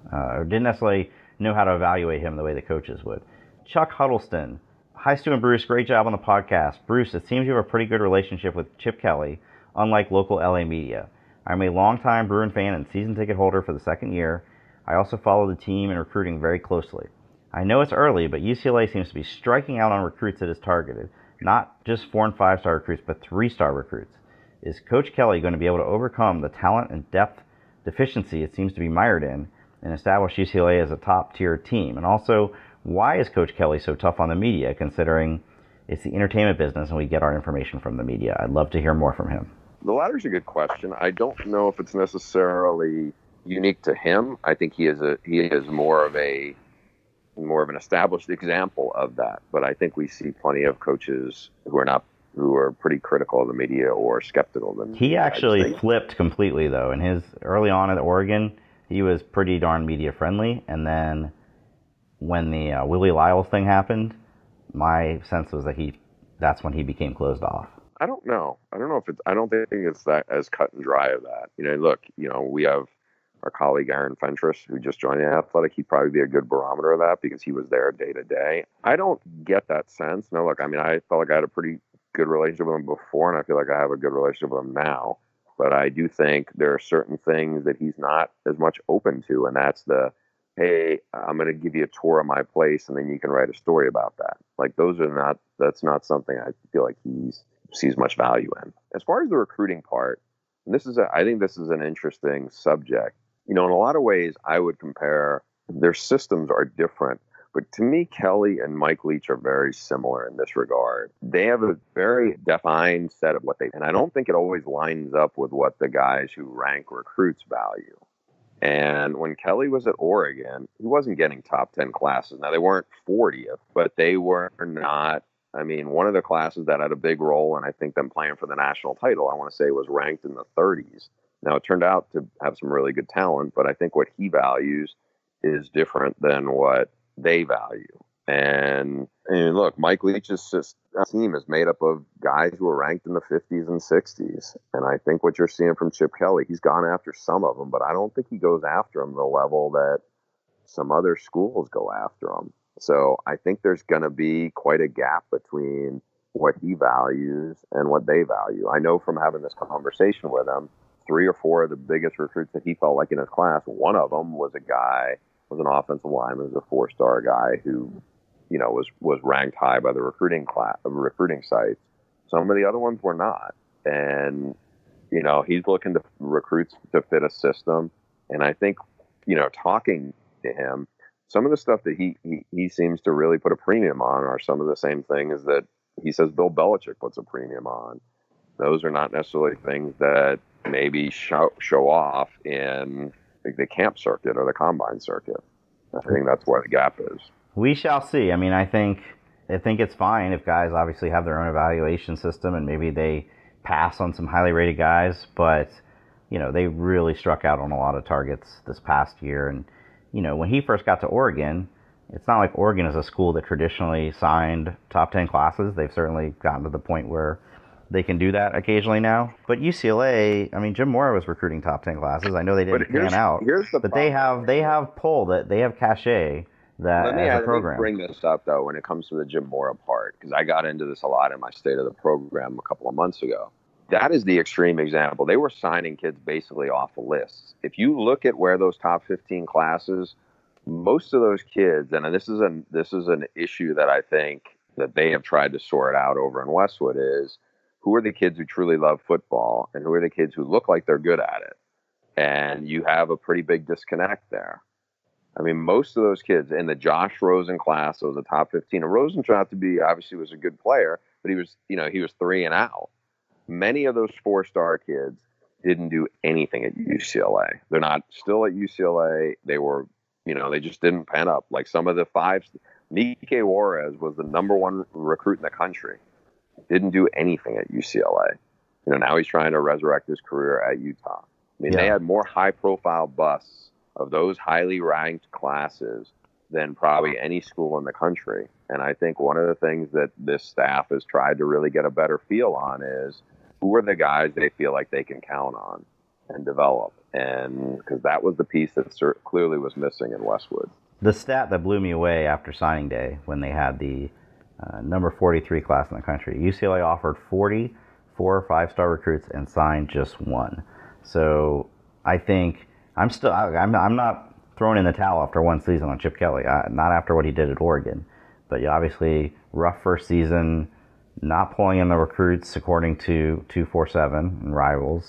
uh, or didn't necessarily know how to evaluate him the way the coaches would. Chuck Huddleston. Hi, Stu and Bruce. Great job on the podcast. Bruce, it seems you have a pretty good relationship with Chip Kelly, unlike local L A media. I'm a longtime Bruin fan and season ticket holder for the second year. I also follow the team and recruiting very closely. I know it's early, but U C L A seems to be striking out on recruits it has targeted. Not just four and five star recruits, but three star recruits. Is Coach Kelly going to be able to overcome the talent and depth deficiency it seems to be mired in and establish U C L A as a top tier team? And also, why is Coach Kelly so tough on the media, considering it's the entertainment business and we get our information from the media? I'd love to hear more from him. The latter's a good question. I don't know if it's necessarily unique to him. I think he is a he is more of a more of an established example of that. But I think we see plenty of coaches who are not who are pretty critical of the media or skeptical of them. He actually flipped completely, though. In his early on at Oregon, he was pretty darn media friendly, and then when the uh, Willie Lyles thing happened, my sense was that he that's when he became closed off. I don't know. I don't know if it's, I don't think it's that as cut and dry of that. You know, look, you know, we have our colleague Aaron Fentress, who just joined the Athletic. He'd probably be a good barometer of that because he was there day to day. I don't get that sense. No, look, I mean, I felt like I had a pretty good relationship with him before, and I feel like I have a good relationship with him now. But I do think there are certain things that he's not as much open to, and that's the, hey, I'm going to give you a tour of my place, and then you can write a story about that. Like, those are not, that's not something I feel like he's sees much value in. As far as the recruiting part, and this is, a, I think this is an interesting subject. You know, in a lot of ways, I would compare, their systems are different, but to me, Kelly and Mike Leach are very similar in this regard. They have a very defined set of what they, and I don't think it always lines up with what the guys who rank recruits value. And when Kelly was at Oregon, he wasn't getting top ten classes. Now, they weren't fortieth, but they were not, I mean, one of the classes that had a big role, and I think them playing for the national title, I want to say was ranked in the thirties. Now, it turned out to have some really good talent, but I think what he values is different than what they value. And, and look, Mike Leach's team is made up of guys who are ranked in the fifties and sixties. And I think what you're seeing from Chip Kelly, he's gone after some of them, but I don't think he goes after them the level that some other schools go after them. So I think there's going to be quite a gap between what he values and what they value. I know from having this conversation with him, three or four of the biggest recruits that he felt like in his class, one of them was a guy, was an offensive lineman, was a four-star guy who, you know, was, was ranked high by the recruiting class, recruiting sites. Some of the other ones were not. And, you know, he's looking to recruits to fit a system. And I think, you know, talking to him, some of the stuff that he, he, he seems to really put a premium on are some of the same things that he says Bill Belichick puts a premium on. Those are not necessarily things that maybe show, show off in like the camp circuit or the combine circuit. I think that's where the gap is. We shall see. I mean, I think I think it's fine if guys obviously have their own evaluation system and maybe they pass on some highly rated guys, but you know, they really struck out on a lot of targets this past year. And you know, when he first got to Oregon, it's not like Oregon is a school that traditionally signed top ten classes. They've certainly gotten to the point where they can do that occasionally now. But U C L A, I mean, Jim Mora was recruiting top ten classes. I know they didn't pan out, here's the but problem. they have they have pull, that they have cachet that let me, as a let program. me bring this up though when it comes to the Jim Mora part, because I got into this a lot in my State of the Program a couple of months ago. That is the extreme example. They were signing kids basically off the lists. If you look at where those top fifteen classes, most of those kids, and this is an this is an issue that I think that they have tried to sort out over in Westwood, is who are the kids who truly love football and who are the kids who look like they're good at it? And you have a pretty big disconnect there. I mean, most of those kids in the Josh Rosen class, so the top fifteen, and Rosen turned out to be, obviously was a good player, but he was, you know, he was three and out. Many of those four-star kids didn't do anything at U C L A. They're not still at U C L A. They were, you know, they just didn't pan up. Like some of the fives, Mike Juarez was the number one recruit in the country. Didn't do anything at U C L A. You know, now he's trying to resurrect his career at Utah. I mean, yeah. They had more high-profile busts of those highly ranked classes than probably any school in the country. And I think one of the things that this staff has tried to really get a better feel on is who are the guys they feel like they can count on and develop. and because that was the piece that cert- clearly was missing in Westwood. The stat that blew me away after signing day, when they had the uh, number forty-three class in the country, U C L A offered forty four or five star recruits and signed just one. So I think I'm still I, I'm I'm not throwing in the towel after one season on Chip Kelly. I, not after what he did at Oregon, but yeah, obviously rough first season, not pulling in the recruits according to two forty-seven and Rivals.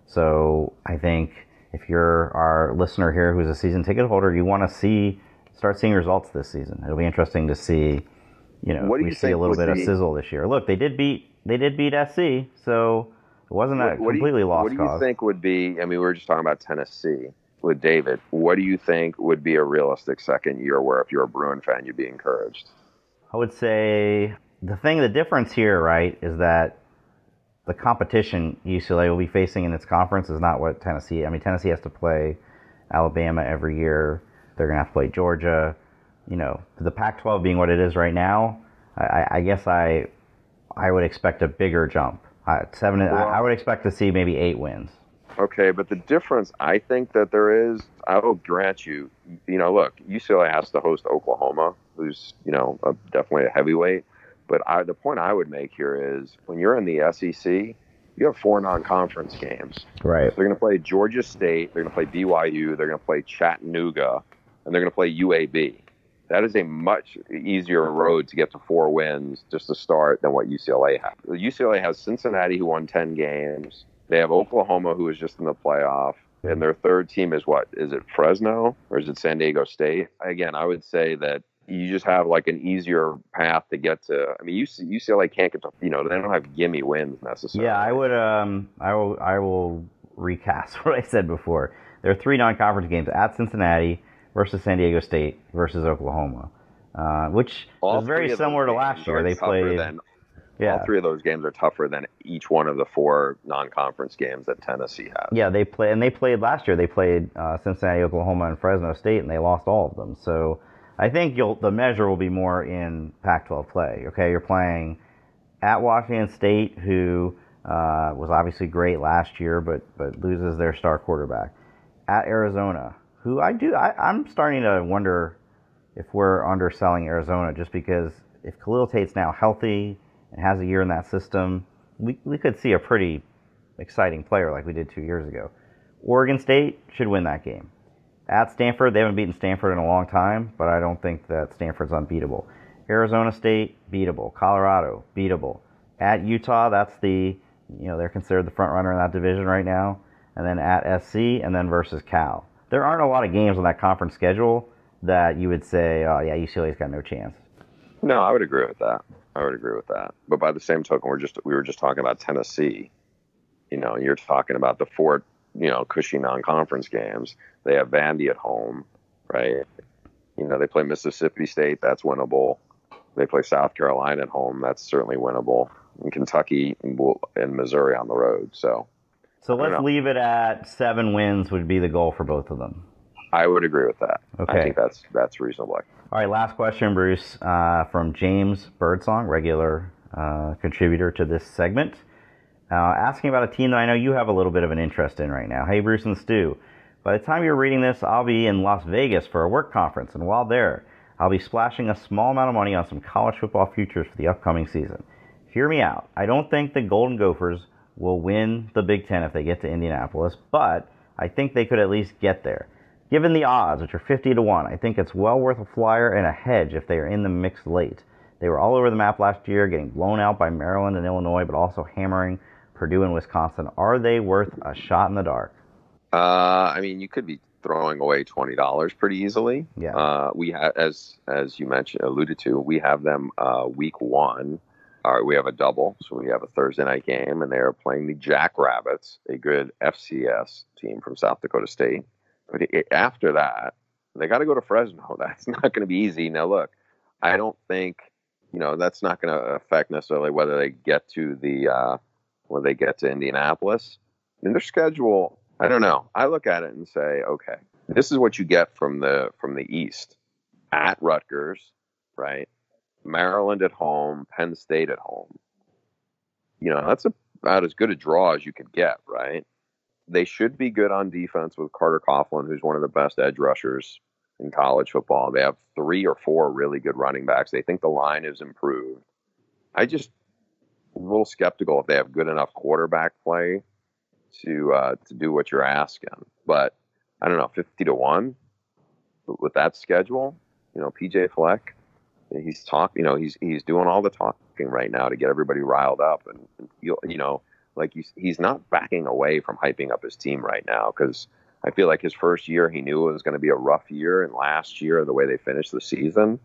So I think if you're our listener here who's a season ticket holder, you want to see start seeing results this season. It'll be interesting to see, you know, what if we see a little bit the, of sizzle this year. Look, they did beat they did beat S C, so it wasn't what, a completely you, lost What do you cause. think would be? I mean, we were just talking about Tennessee with David. What do you think would be a realistic second year where if you're a Bruin fan, you'd be encouraged? I would say the thing, the difference here, right, is that the competition U C L A will be facing in its conference is not what Tennessee. I mean, Tennessee has to play Alabama every year. They're going to have to play Georgia. You know, the Pac twelve being what it is right now, I, I guess I I would expect a bigger jump. Uh, seven. Well, I, I would expect to see maybe eight wins. Okay, but the difference I think that there is, I will grant you, you know, look, U C L A has to host Oklahoma, who's, you know, a, definitely a heavyweight. But I, the point I would make here is when you're in the S E C, you have four non-conference games. Right. So they're going to play Georgia State, they're going to play B Y U, they're going to play Chattanooga, and they're going to play U A B. That is a much easier road to get to four wins just to start than what U C L A has. U C L A has Cincinnati, who won ten games. They have Oklahoma, who is just in the playoff. And their third team is what? Is it Fresno or is it San Diego State? Again, I would say that you just have like an easier path to get to. I mean, U C L A can't get to, you know, they don't have gimme wins necessarily. Yeah, I would, um, I will, I will recast what I said before. There are three non-conference games at Cincinnati versus San Diego State versus Oklahoma, uh, which All is very similar to last year. They played. Than, yeah. All three of those games are tougher than each one of the four non-conference games that Tennessee has. Yeah, they play, and they played last year. They played uh, Cincinnati, Oklahoma, and Fresno State, and they lost all of them. So I think you'll the measure will be more in Pac twelve play. Okay, you're playing at Washington State, who uh, was obviously great last year, but but loses their star quarterback. At Arizona, who I do, I, I'm starting to wonder if we're underselling Arizona just because if Khalil Tate's now healthy and has a year in that system, we we could see a pretty exciting player like we did two years ago. Oregon State should win that game. At Stanford, they haven't beaten Stanford in a long time, but I don't think that Stanford's unbeatable. Arizona State, beatable. Colorado, beatable. At Utah, that's the, you know, they're considered the front runner in that division right now. And then at S C, and then versus Cal. There aren't a lot of games on that conference schedule that you would say, oh yeah, U C L A's got no chance. No, I would agree with that. I would agree with that. But by the same token, we're just we were just talking about Tennessee. You know, you're talking about the four, you know, cushy non-conference games. They have Vandy at home, right? You know, they play Mississippi State. That's winnable. They play South Carolina at home. That's certainly winnable. And Kentucky and, and Missouri on the road. So, so let's leave it at seven wins would be the goal for both of them. I would agree with that. Okay. I think that's that's reasonable. All right, last question, Bruce, uh, from James Birdsong, regular uh, contributor to this segment, uh, asking about a team that I know you have a little bit of an interest in right now. Hey, Bruce and Stu, by the time you're reading this, I'll be in Las Vegas for a work conference, and while there, I'll be splashing a small amount of money on some college football futures for the upcoming season. Hear me out. I don't think the Golden Gophers will win the Big Ten if they get to Indianapolis, but I think they could at least get there. Given the odds, which are fifty to one, I think it's well worth a flyer and a hedge if they are in the mix late. They were all over the map last year, getting blown out by Maryland and Illinois, but also hammering Purdue and Wisconsin. Are they worth a shot in the dark? Uh, I mean, you could be throwing away twenty dollars pretty easily. Yeah. Uh, we have, as as you mentioned, alluded to, we have them uh, week one. All right, we have a double, so we have a Thursday night game, and they are playing the Jackrabbits, a good F C S team from South Dakota State. But it, after that, they got to go to Fresno. That's not going to be easy. Now, look, I don't think, you know, that's not going to affect necessarily whether they get to the, uh, when they get to Indianapolis. In their schedule, I don't know. I look at it and say, okay, this is what you get from the from the East. At Rutgers, right? Maryland at home, Penn State at home. You know, that's about as good a draw as you could get, right? they should be good on defense with Carter Coughlin, who's one of the best edge rushers in college football. They have three or four really good running backs. They think the line is improved. I just a little skeptical if they have good enough quarterback play to uh, to do what you're asking. But I don't know, fifty to one with that schedule. You know, P J Fleck, he's talking. You know, he's he's doing all the talking right now to get everybody riled up, and, and feel, you know, like he's he's not backing away from hyping up his team right now, because I feel like his first year he knew it was going to be a rough year, and last year the way they finished the season,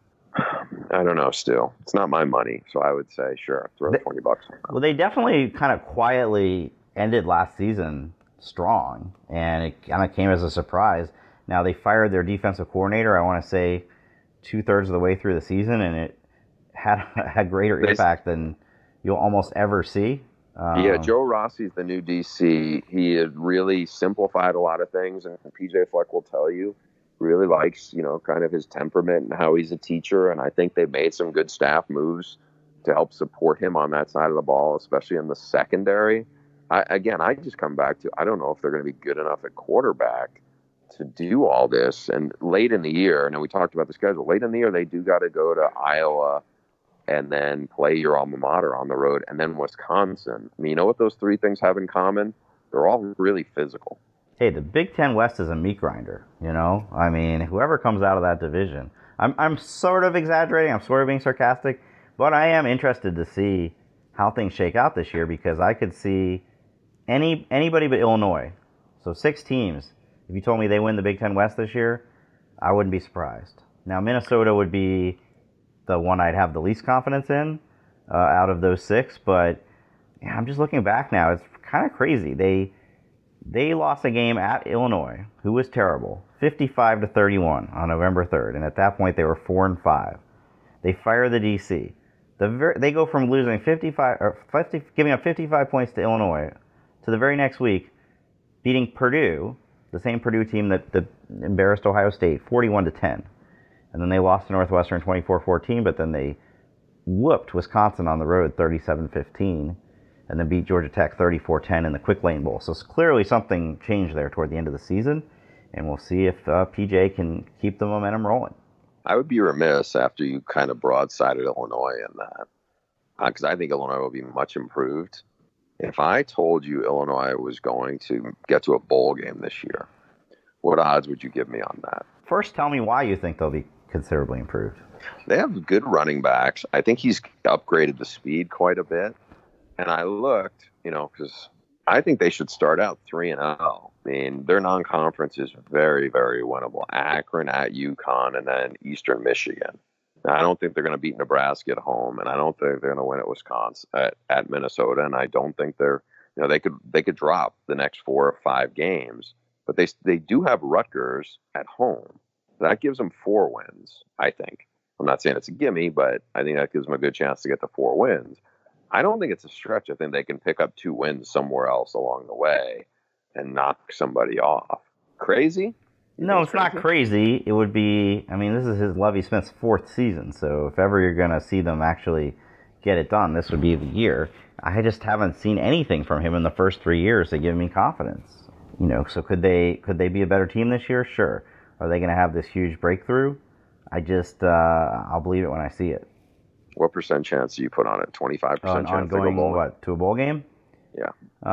I don't know. Still, it's not my money, so I would say sure, throw twenty bucks. Well, they definitely kind of quietly ended last season strong, and it kind of came as a surprise. Now they fired their defensive coordinator, I want to say two thirds of the way through the season, and it had had greater impact than you'll almost ever see. Um, yeah, Joe Rossi's the new D C. He had really simplified a lot of things, and P J Fleck will tell you, really likes, you know, kind of his temperament and how he's a teacher, and I think they've made some good staff moves to help support him on that side of the ball, especially in the secondary. I, again, I just come back to, I don't know if they're going to be good enough at quarterback to do all this. And late in the year, and we talked about the schedule, late in the year, they do got to go to Iowa and then play your alma mater on the road, and then Wisconsin. I mean, you know what those three things have in common? They're all really physical. Hey, the Big Ten West is a meat grinder, you know? I mean, whoever comes out of that division, I'm I'm sort of exaggerating, I'm sort of being sarcastic, but I am interested to see how things shake out this year, because I could see any anybody but Illinois. So six teams. If you told me they win the Big Ten West this year, I wouldn't be surprised. Now, Minnesota would be the one I'd have the least confidence in uh, out of those six, but yeah, I'm just looking back now. It's kind of crazy. They they lost a game at Illinois, who was terrible, fifty-five to thirty-one on November third, and at that point they were four and five. They fire the D C. The ver- they go from losing fifty-five or fifty, giving up fifty-five points to Illinois to the very next week beating Purdue, the same Purdue team that, that embarrassed Ohio State, forty-one to ten. And then they lost to Northwestern twenty-four fourteen, but then they whooped Wisconsin on the road thirty-seven fifteen, and then beat Georgia Tech thirty-four ten in the Quick Lane Bowl. So clearly something changed there toward the end of the season, and we'll see if uh, P J can keep the momentum rolling. I would be remiss after you kind of broadsided Illinois in that, because uh, I think Illinois will be much improved. If I told you Illinois was going to get to a bowl game this year, what odds would you give me on that? First, tell me why you think they'll be considerably improved. They have good running backs. I think he's upgraded the speed quite a bit. And I looked, you know, because I think they should start out three and oh. I mean, their non-conference is very, very winnable. Akron, at UConn, and then Eastern Michigan. Now, I don't think they're going to beat Nebraska at home, and I don't think they're going to win at Wisconsin, at, at Minnesota, and I don't think they're, you know, they could they could drop the next four or five games. But they they do have Rutgers at home. That gives them four wins, I think. I'm not saying it's a gimme, but I think that gives them a good chance to get to four wins. I don't think it's a stretch. I think they can pick up two wins somewhere else along the way and knock somebody off. Crazy? No, it's not crazy. It would be, I mean, this is his Lovie Smith's fourth season, so if ever you're going to see them actually get it done, this would be the year. I just haven't seen anything from him in the first three years that give me confidence. You know, so could they could they be a better team this year? Sure. Are they going to have this huge breakthrough? I just, uh, I'll believe it when I see it. What percent chance do you put on it? twenty-five percent on, chance on going, to go what, to a bowl game? Yeah.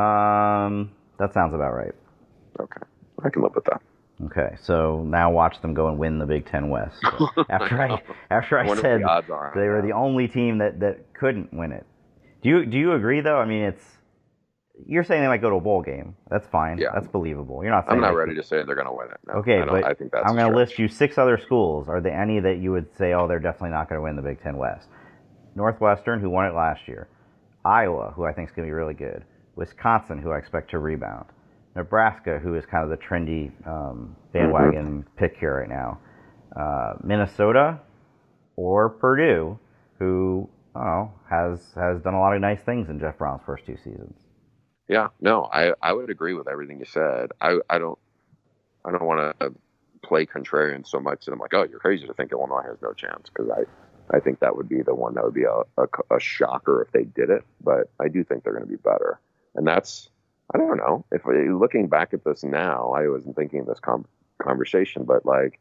Um, that sounds about right. Okay. I can live with that. Okay, so now watch them go and win the Big Ten West. After I after I, I said the they were the only team that, that couldn't win it. Do you do you agree though? I mean, it's you're saying they might go to a bowl game. That's fine. Yeah. That's believable. You're not saying I'm not ready could. to say they're going to win it. No, okay, I but I think that's I'm going to list you six other schools. Are there any that you would say, oh, they're definitely not going to win the Big Ten West? Northwestern, who won it last year. Iowa, who I think is going to be really good. Wisconsin, who I expect to rebound. Nebraska, who is kind of the trendy um, bandwagon mm-hmm. pick here right now. Uh, Minnesota or Purdue, who I don't know, has has done a lot of nice things in Jeff Brown's first two seasons. Yeah, no, I, I would agree with everything you said. I I don't I don't want to play contrarian so much that I'm like, oh, you're crazy to think Illinois has no chance, because I, I think that would be the one that would be a, a, a shocker if they did it. But I do think they're going to be better, and that's I don't know. If looking back at this now, I wasn't thinking of this com- conversation, but like,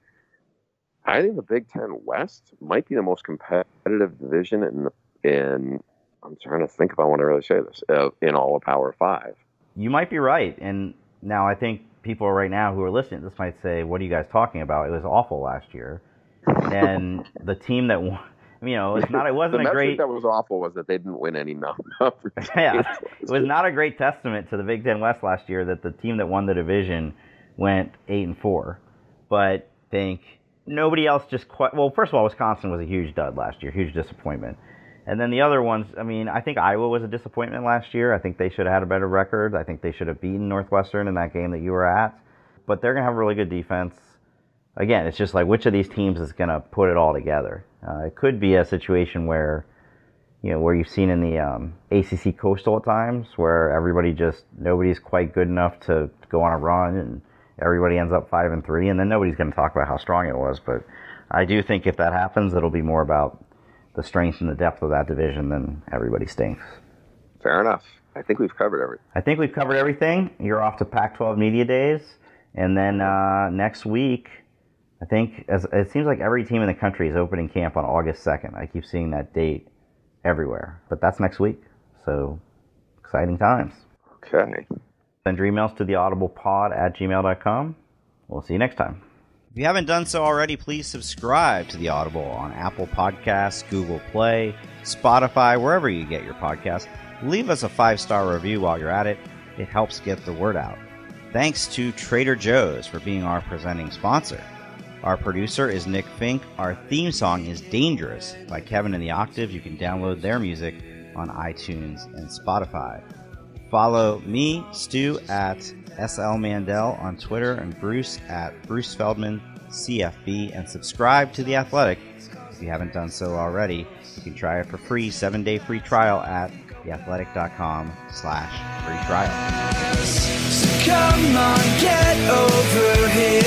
I think the Big Ten West might be the most competitive division in the, in. I'm trying to think if I want to really say this uh, in all of Power Five. You might be right, and now I think people right now who are listening to this might say, "What are you guys talking about? It was awful last year." And the team that won, you know, it's not. It wasn't the a great. That was awful was that they didn't win any numbers. Yeah, it was not a great testament to the Big Ten West last year that the team that won the division went eight and four. But I think nobody else just quite. Well, first of all, Wisconsin was a huge dud last year, huge disappointment. And then the other ones, I mean, I think Iowa was a disappointment last year. I think they should have had a better record. I think they should have beaten Northwestern in that game that you were at. But they're going to have a really good defense. Again, it's just like which of these teams is going to put it all together. Uh, it could be a situation where, you know, where you've seen in the um, A C C Coastal at times, where everybody just, nobody's quite good enough to go on a run and everybody ends up five and three, and then nobody's going to talk about how strong it was. But I do think if that happens, it'll be more about the strength and the depth of that division than everybody stinks. Fair enough. I think we've covered everything. I think we've covered everything. You're off to Pac twelve Media Days. And then uh, next week, I think, as it seems like every team in the country is opening camp on August second. I keep seeing that date everywhere. But that's next week. So, exciting times. Okay. Send your emails to the audible pod at gmail dot com. We'll see you next time. If you haven't done so already, please subscribe to The Audible on Apple Podcasts, Google Play, Spotify, wherever you get your podcasts. Leave us a five-star review while you're at it. It helps get the word out. Thanks to Trader Joe's for being our presenting sponsor. Our producer is Nick Fink. Our theme song is Dangerous by Kevin and the Octaves. You can download their music on iTunes and Spotify. Follow me, Stu, at S L Mandel on Twitter, and Bruce at Bruce Feldman C F B, and subscribe to The Athletic if you haven't done so already. You can try it for free, seven-day free trial at theathletic.com slash free trial. So come on, get over here.